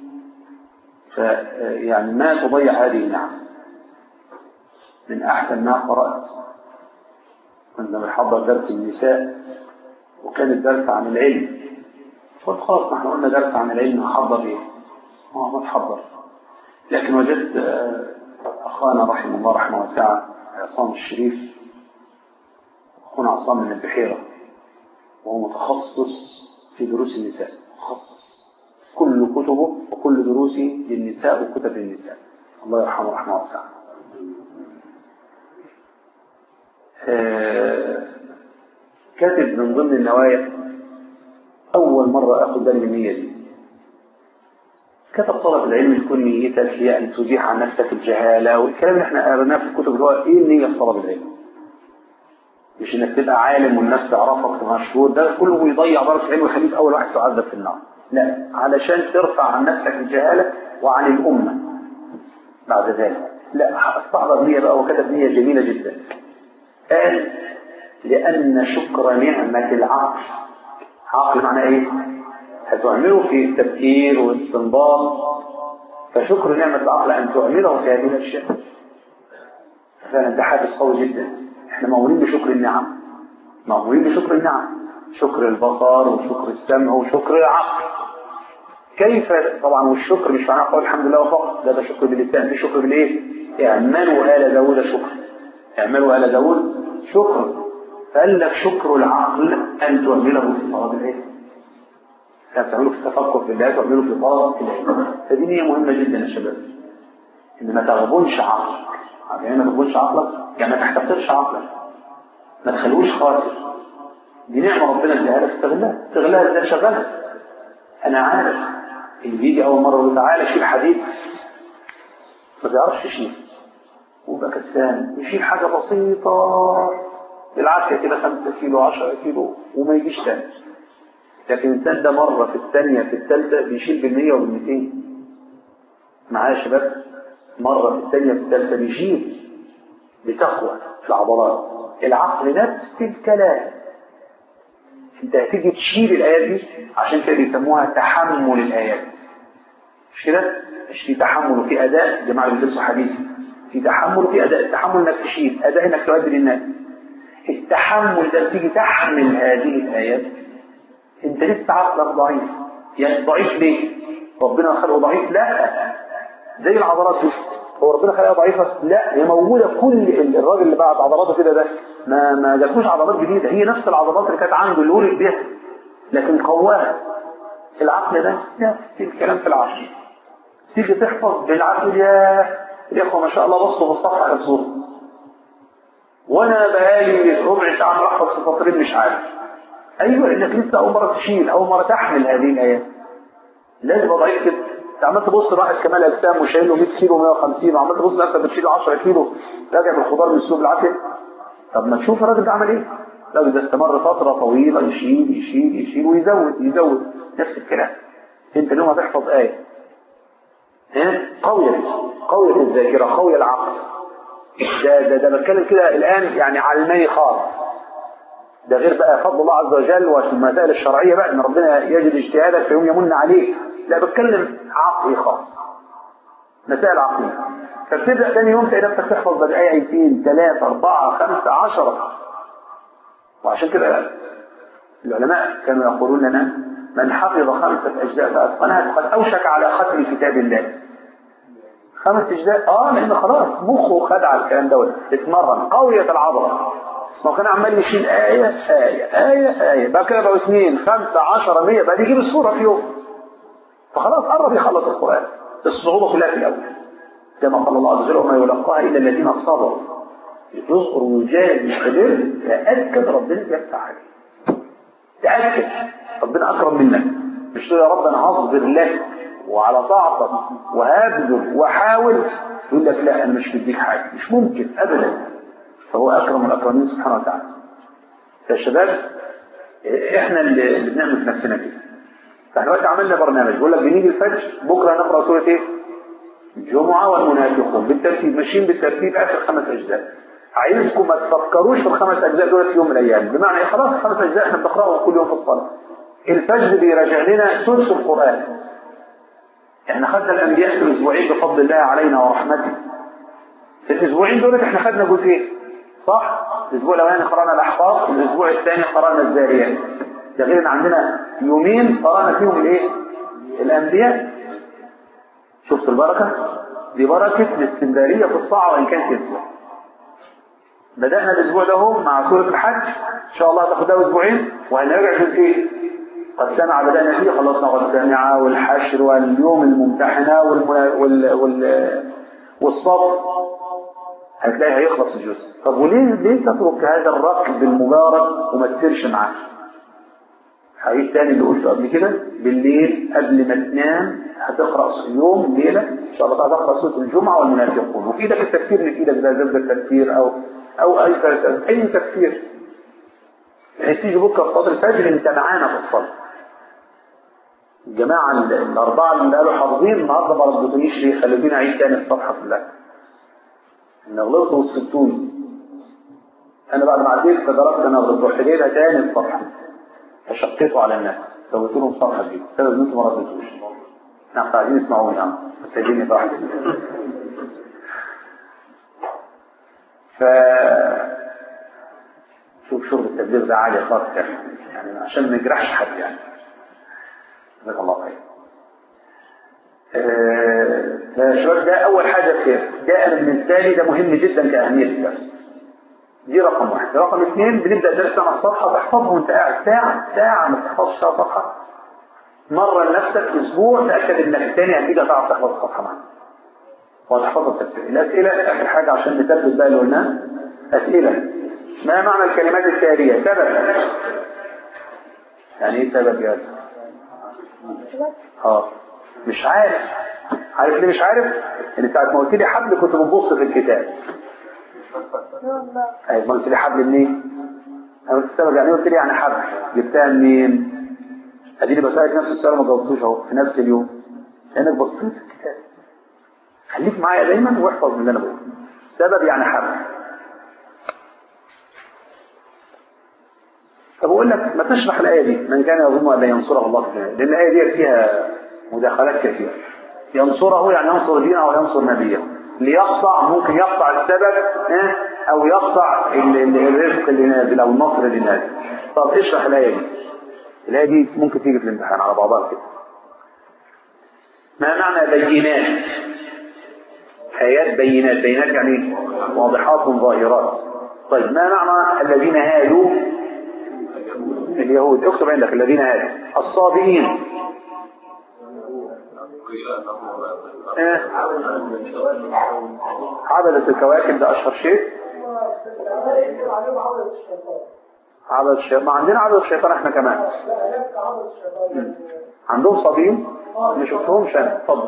يعني ما تضيع هذه النعم. من احسن ما قرات كنا بنحضر درس النساء، وكان الدرس عن العلم. قلت خلاص ما احنا قلنا درس عن العلم، هحضر ايه؟ ما تحضر. لكن وجدت اخانا رحمه الله رحمه واسعه عصام الشريف، اخونا عصام من البحيره، وهو متخصص في دروس النساء، متخصص كل كتبه وكل دروسه للنساء وكتب النساء، الله يرحمه رحمه واسعه. كاتب من ضمن النوايا، اول مره اخذ بالي من النيه دي، كتب طلب العلم تكون نيتك هي ان تزيح عن نفسك الجهاله، والكلام اللي احنا قريناه في الكتب اللي هو ايه النيه في طلب العلم. مش انك تبقى عالم والناس تعرفك مشهور، ده كله يضيع درجه العلم ويخليك اول واحد تعذب في النار. لا، علشان ترفع عن نفسك الجهاله وعن الامه بعد ذلك. لا، استحضر نيه بقى، وكتب نيه جميله جدا. قال لان شكر نعمه العقل، عقل معناه ايه؟ هتعمله في التفكير والاستنباط، فشكر نعمه العقل ان تعمله في هذه الاشياء. فعلا ده حافز قوي جدا. احنا مأمورين بشكر النعم، مأمورين بشكر النعم، شكر البصر وشكر السمع وشكر العقل. كيف طبعا، والشكر مش معناه قول الحمد لله فقط، ده شكر باللسان، في شكر بالايه؟ اعملوا آل داود شكر، اعملوا آل داود شكر. فقال لك شكر العقل ان تعمله في طلب العلم، تعمله في التفكر في الله، تعمله في طلب العلم. فدي نية مهمة جدا يا شباب، ان ما تغبنش عقلك. يعني ما تغبنش عقلك يعني ما تحتقرش عقلك، ما تخلوش خاسر. دي نعمة ربنا اداها لك، استغلها. استغلها ازاي؟ شغلها. انا عارف اللي بيجي اول مرة يقول تعالى شيل حديد ما بيعرفش يشيل ويبقى كسلان، يشيل حاجة بسيطة بالعافية كده 5 كيلو 10 كيلو وما يجيش تاني. لكن الانسان ده مرة في الثانية في الثالثة بيشيل بال100 وبال200. معايا يا شباب؟ مرة في الثانية في الثالثة بيشيل بتقوى في العضلات. العقل نفس الكلام، انت هتيجي تشيل الايات دي، عشان كده بيسموها تحمل الايات. مش كده؟ مش في تحمل وفي اداء، جماعه بيدرسوا حديث، في تحمل وفي اداء. التحمل انك تشيل، اداء انك تؤدي للناس. التحمل ده بتيجي تحمل هذه الايات، انت لسه عقلك ضعيف. يعني ضعيف ليه؟ ربنا خلقه ضعيف؟ لا، زي العضلات دي، هو ربنا خلقها ضعيفه؟ لا، هي موجوده. كل الراجل اللي بعد عضلاته كده ده ما جابوش عضلات جديده، هي نفس العضلات اللي كانت عنده اللي ولد بيها، لكن قواها. العقل ده نفس الكلام في العقل. تيجي تحفظ بالعقل، يا اخوه ما شاء الله بصوا بالصفحه حفظوها، وانا بقالي ربع ساعه بحفظ سطرين مش عارف. ايوه انك لسه اول مره تشيل، اول مره تحمل هذه الايات. لازم تبقى ضعيف كده. انت عمال تبص لواحد كمال اجسام وشايل له 100 كيلو 150 وعمال تبص لنفسك بتشيل 10 كيلو راجع بالخضار من السوق بالعافيه. طب ما تشوف الراجل ده عمل ايه؟ الراجل ده استمر فتره طويله يشيل يشيل يشيل ويزود يزود. نفس الكلام. انت اليوم هتحفظ ايه قويه الذاكره، قويه العقل. ده بتكلم كده الان يعني علماني خالص. ده غير بقى فضل الله عز وجل والمسائل الشرعيه بقى ان ربنا يجد اجتهادك فيوم يمن عليك. لا بتكلم عقلي خاص، مسائل عقليه. فبتبدا ثاني يوم تلاقي نفسك تحفظ بدايه ايتين 3 4 5 10. وعشان كده العلماء كانوا يقولون لنا من حفظ 5 أجزاء فأتقنها فقد أوشك على ختم كتاب الله. 5 أجزاء لأن خلاص مخه خد على الكلام دوت، اتمرن قوية العضلة. ما كان عمال يشيل آية بقى كده بقوا 2 5 10 100 بقى يجيب الصورة في يوم. فخلاص قرب يخلص القرآن. الصعوبة كلها في الأول كما قال الله عز وجل وما يلقاها إلا الذين صبروا. يصبر ويجاهد ويستمر تأكد ربنا يفتح عليه. تأكد ربنا أكرم منك. مش تقول يا رب أنا هصبر لك وعلى طاعتك وهبذل وحاول، يقول لك لا أنا مش بديك حاجة. مش ممكن أبدا. فهو أكرم الأكرمين سبحانه وتعالى. فالشباب إحنا اللي بنعمل في نفسنا كده. فإحنا وقت عملنا برنامج بيقول لك بنيجي الفجر بكرة نقرأ سورة إيه؟ الجمعة والمنافقون بالترتيب، ماشيين بالترتيب آخر 5 أجزاء. عايزكم ما تفكروش في ال5 أجزاء دول في يوم من الأيام. بمعنى إيه؟ خلاص 5 أجزاء إحنا بنقرأهم كل يوم في الصلاة. الفجر بيراجع لنا ثلث القرآن. إحنا خدنا الأنبياء في الأسبوعين بفضل الله علينا ورحمته. في الأسبوعين دول إحنا خدنا جزئين صح؟ الأسبوع الأولاني قرأنا الأحقاف والأسبوع الثاني قرأنا الذاريات. ده غير إن عندنا يومين قرأنا فيهم الإيه؟ الأنبياء. شفت البركة؟ دي بركة الاستمرارية في الطاعة وإن كانت أسبوع. بدأنا الأسبوع ده هم مع سورة الحج إن شاء الله تاخد ده أسبوعين وهنرجع جزئين. قد سمع بدأنا فيه خلصنا قد سمع والحشر واليوم الممتحنة والصف. هتلاقي هيخلص الجزء. طب ليه تترك هذا الركب المبارك وما تسيرش معاه؟ حقيقي تاني اللي قلته قبل كده بالليل قبل ما تنام هتقرأ يوم ليلة إن شاء الله هتقرأ سورة الجمعة والمنافقون. وفي ايدك التفسير اللي في ايدك ده زبدة التفسير أو أي تفسير. بحيث تيجي بكرة في صلاة الفجر أنت معانا في الصلاة. الجماعة الأربعة اللي قالوا حافظين النهارده ما ردتونيش ليه؟ خلوني أعيد تاني الصفحة كلها. إن غلطت والستوني. أنا بعد ما عديت تدركت أنا غلطت رحت جايبها تاني الصفحة. فشقيته على الناس سويت لهم صفحة دي بسبب ان انتم ما ردتوش. نحن عايزين يسمعوني بس سايبيني براحتي. شوف شرب التبليغ ده عالي خالص يعني عشان ما نجرحش حد يعني. جزاك الله خير. فالشباب ده اول حاجه ده انا بالنسبه لي ده مهم جدا كاهميه الدرس. دي رقم 1. رقم 2 بنبدأ درس مع الصفحة تحفظها وانت قاعد ساعة ما تحفظش فيها صفحة. مرة لنفسك أسبوع تأكد انك الثاني هتيجي تعرف تحفظ الصفحة معاك. وهتحفظ التفسير. الأسئلة آخر حاجة عشان نثبت بقى اللي قلناه. أسئلة. ما معنى الكلمات التالية؟ سبب. يعني ايه سبب يا مش عارف. عارف ليه مش عارف؟ ان ساعة ما قلت لي حبل كنت ببص في الكتاب. ايوه ما قلت لي حبل منين؟ انا قلت السبب يعني قلت لي يعني حبل جبتها منين؟ اديني بسالك نفس السؤال ما جاوبتوش اهو في نفس اليوم لانك بصيت في الكتاب. خليك معايا دايما واحفظ من اللي انا بقوله. سبب يعني حبل. طب اقول لك ما تشرح الايه دي من كان يظن ان لا ينصره الله في لان الايه دي فيها مداخلات كثيره. ينصره يعني ينصر دينه وينصر نبيه. ليقطع ممكن يقطع السبب او يقطع الرزق اللي نازل او النصر اللي نازل. طب اشرح الايه دي. الايه دي ممكن تيجي في الامتحان على بعضها كده. ما معنى بينات؟ ايات بينات. بينات يعني واضحات ظاهرات. طيب ما معنى الذين هادوا؟ اليهود. اكتب عندك الذين هادوا. الصابئين عبدة الكواكب ده اشهر شيء. عبد الشيطان، ما عندنا عبد الشيطان احنا كمان. عندهم صبيين ما شفتهمش انا. اتفضل.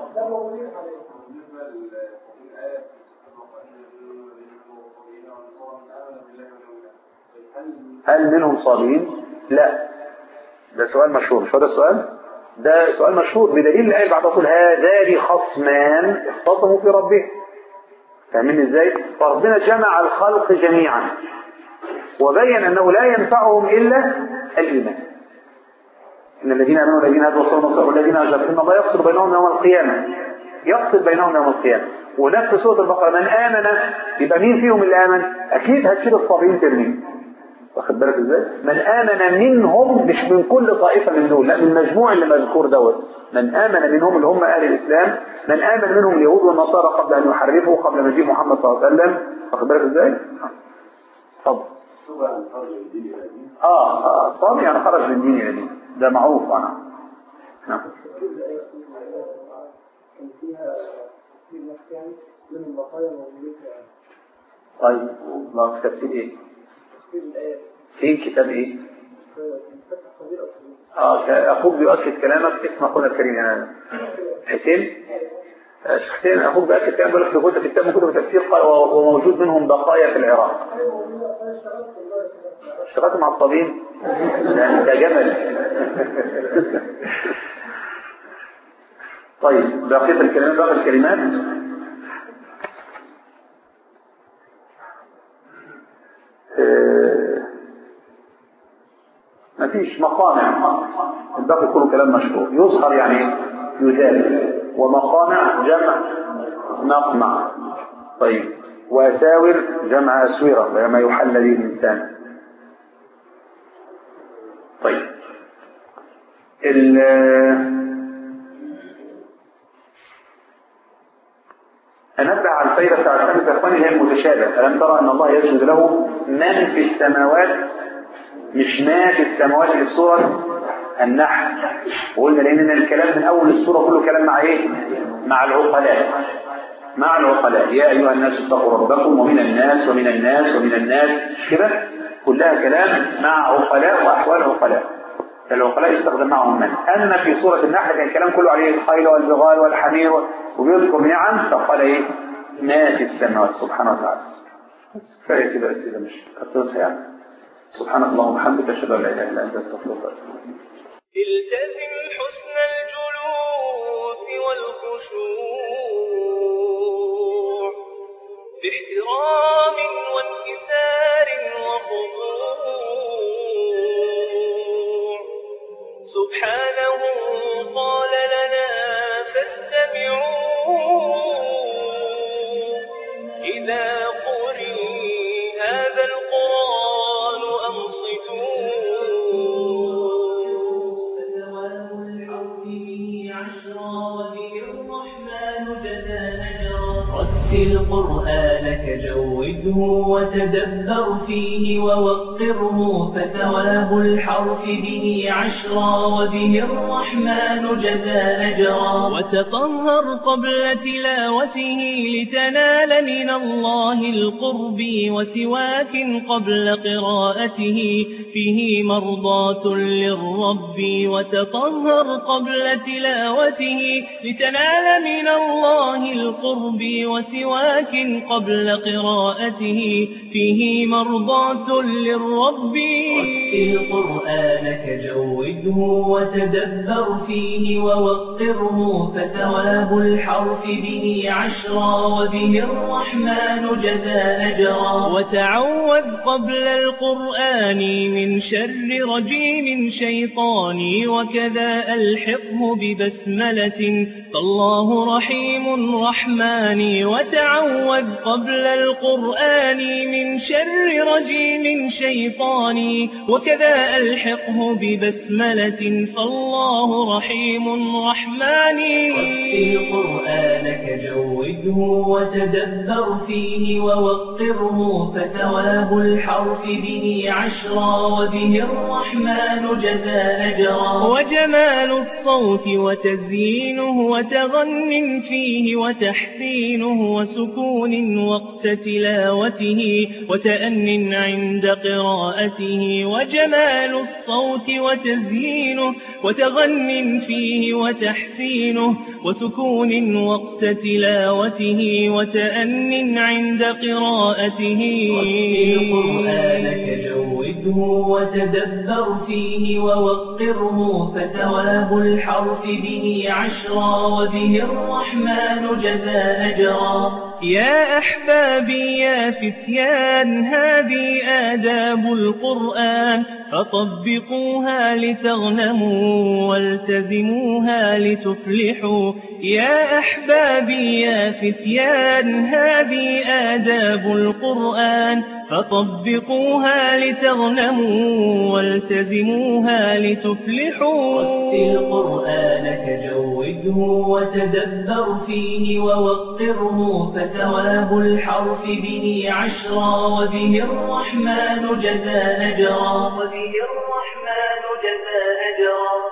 هل منهم صابين؟ لا، ده سؤال مشهور. مش هو ده السؤال؟ ده سؤال مشهور بدليل الآية بعد تقول هذان خصمان اختصموا في ربهم. فاهمين ازاي؟ فربنا جمع الخلق جميعا وبين انه لا ينفعهم الا الايمان. ان الذين امنوا والذين هادوا والصابروا والذين اجابوا ان الله يفصل بينهم يوم القيامه. يفصل بينهم يوم القيامه. وهناك في سوره البقره من امن، يبقى مين فيهم اللي امن؟ اكيد هتشيل الصابين ترميه. واخد بالك ازاي؟ من آمن منهم، مش من كل طائفة من دول، لا، من المجموع اللي مذكور دوت. من آمن منهم اللي هم أهل الإسلام، من آمن منهم اليهود والنصارى قبل أن يحرفوا قبل مجيء محمد صلى الله عليه وسلم. واخد بالك ازاي؟ اتفضل. صام يعني خرج من دين الدين، ده معروف عنه. نعم. طيب ما تفسير ايه؟ فين كتاب ايه؟ اخوك بيؤكد كلامك. اسم اخونا الكريم انا حسين. حسين اخوك بيؤكد كلامك، بيقول لك في كتاب من كتب التفسير وموجود منهم بقايا في العراق. اشتغلت مع الصابين؟ ده جمل. طيب بقية الكلمات، باقي الكلمات. ما فيش مقامع، الباقي كله كلام مشهور. يظهر يعني يذال، ومقامع جمع مقمع. طيب وأساور جمع أسورة وما يحل به الإنسان. طيب أنبه على الفائدة بتاع الخمسة يا إخواني، هي المتشابه. ألم ترى أن الله يسجد له من في السماوات، مش ما في السماوات اللي في سورة النحل. وقلنا لأن الكلام من أول السورة كله كلام مع إيه؟ مع العقلاء. مع العقلاء. يا أيها الناس اتقوا ربكم ومن الناس ومن الناس ومن الناس، كده كلها كلام مع عقلاء وأحوال عقلاء. العقلاء يستخدم معهم من. أما في سورة النحل كان الكلام كله عليه الخيل والبغال والحمير وبيذكر نعم، فقال إيه؟ ما في السماوات سبحانه وتعالى. كفاية كده أسئلة مش هتنسى يعني. سبحانك اللهم وبحمدك أشهد أن لا إله إلا أنت أستغفرك. التزم حسن الجلوس والخشوع باحترام وانكسار وخضوع. سبحانه قال لنا فاستمعوا إذا قرئ هذا القرآن أنصتوا. فتواب الحرف به عشرا وبه الرحمن جزى نجرا. رتل قرآنك جوده وتدبر فيه ووقره. فتواب الحرف به عشرا وبه الرحمن جزى نجرا. وتطهر قبل تلاوته لتنال من الله القرب. وسواك قبل قراءته فيه مرضاة للرب. وتطهر قبل تلاوته لتنال من الله القرب. وسواك قبل قراءته فيه مرضاة للرب. رتل قرآنك جوده وتدبر فيه ووقره. فتواب الحرف به عشرا وبه الرحمن جزى نجرا. وتعوذ قبل القرآن من شر رجيم شيطاني. وكذا ألحقه ببسملة فالله رحيم رحماني. وتعوذ قبل القرآن من شر رجيم شيطاني. وكذا ألحقه ببسملة فالله رحيم رحماني. رتل قرآنك جوده وتدبر فيه ووقره. فتواب الحرف به عشرا وبه الرحمن جزى نجرا. وجمال الصوت وتزيينه وتغن فيه وتحسين وتزيينه وسكون وقت تلاوته وتأن عند قراءته وجمال الصوت وتزيينه وتغن فيه وتحسينه وسكون وقت تلاوته وتأن عند قراءته القرآن جوده وتدبر فيه ووقره فثواب الحرف به عشرا وبه الرحمن جزى أجرا يا أحبابي يا فتيان هذه آداب القرآن فطبقوها لتغنموا والتزموها لتفلحوا يا أحبابي يا فتيان هذه آداب القرآن فطبقوها لتغنموا والتزموها لتفلحوا رتل قرآنك جوده وتدبر فيه ووقره فثواب الحرف به عشرا وبه الرحمن جزى أجرا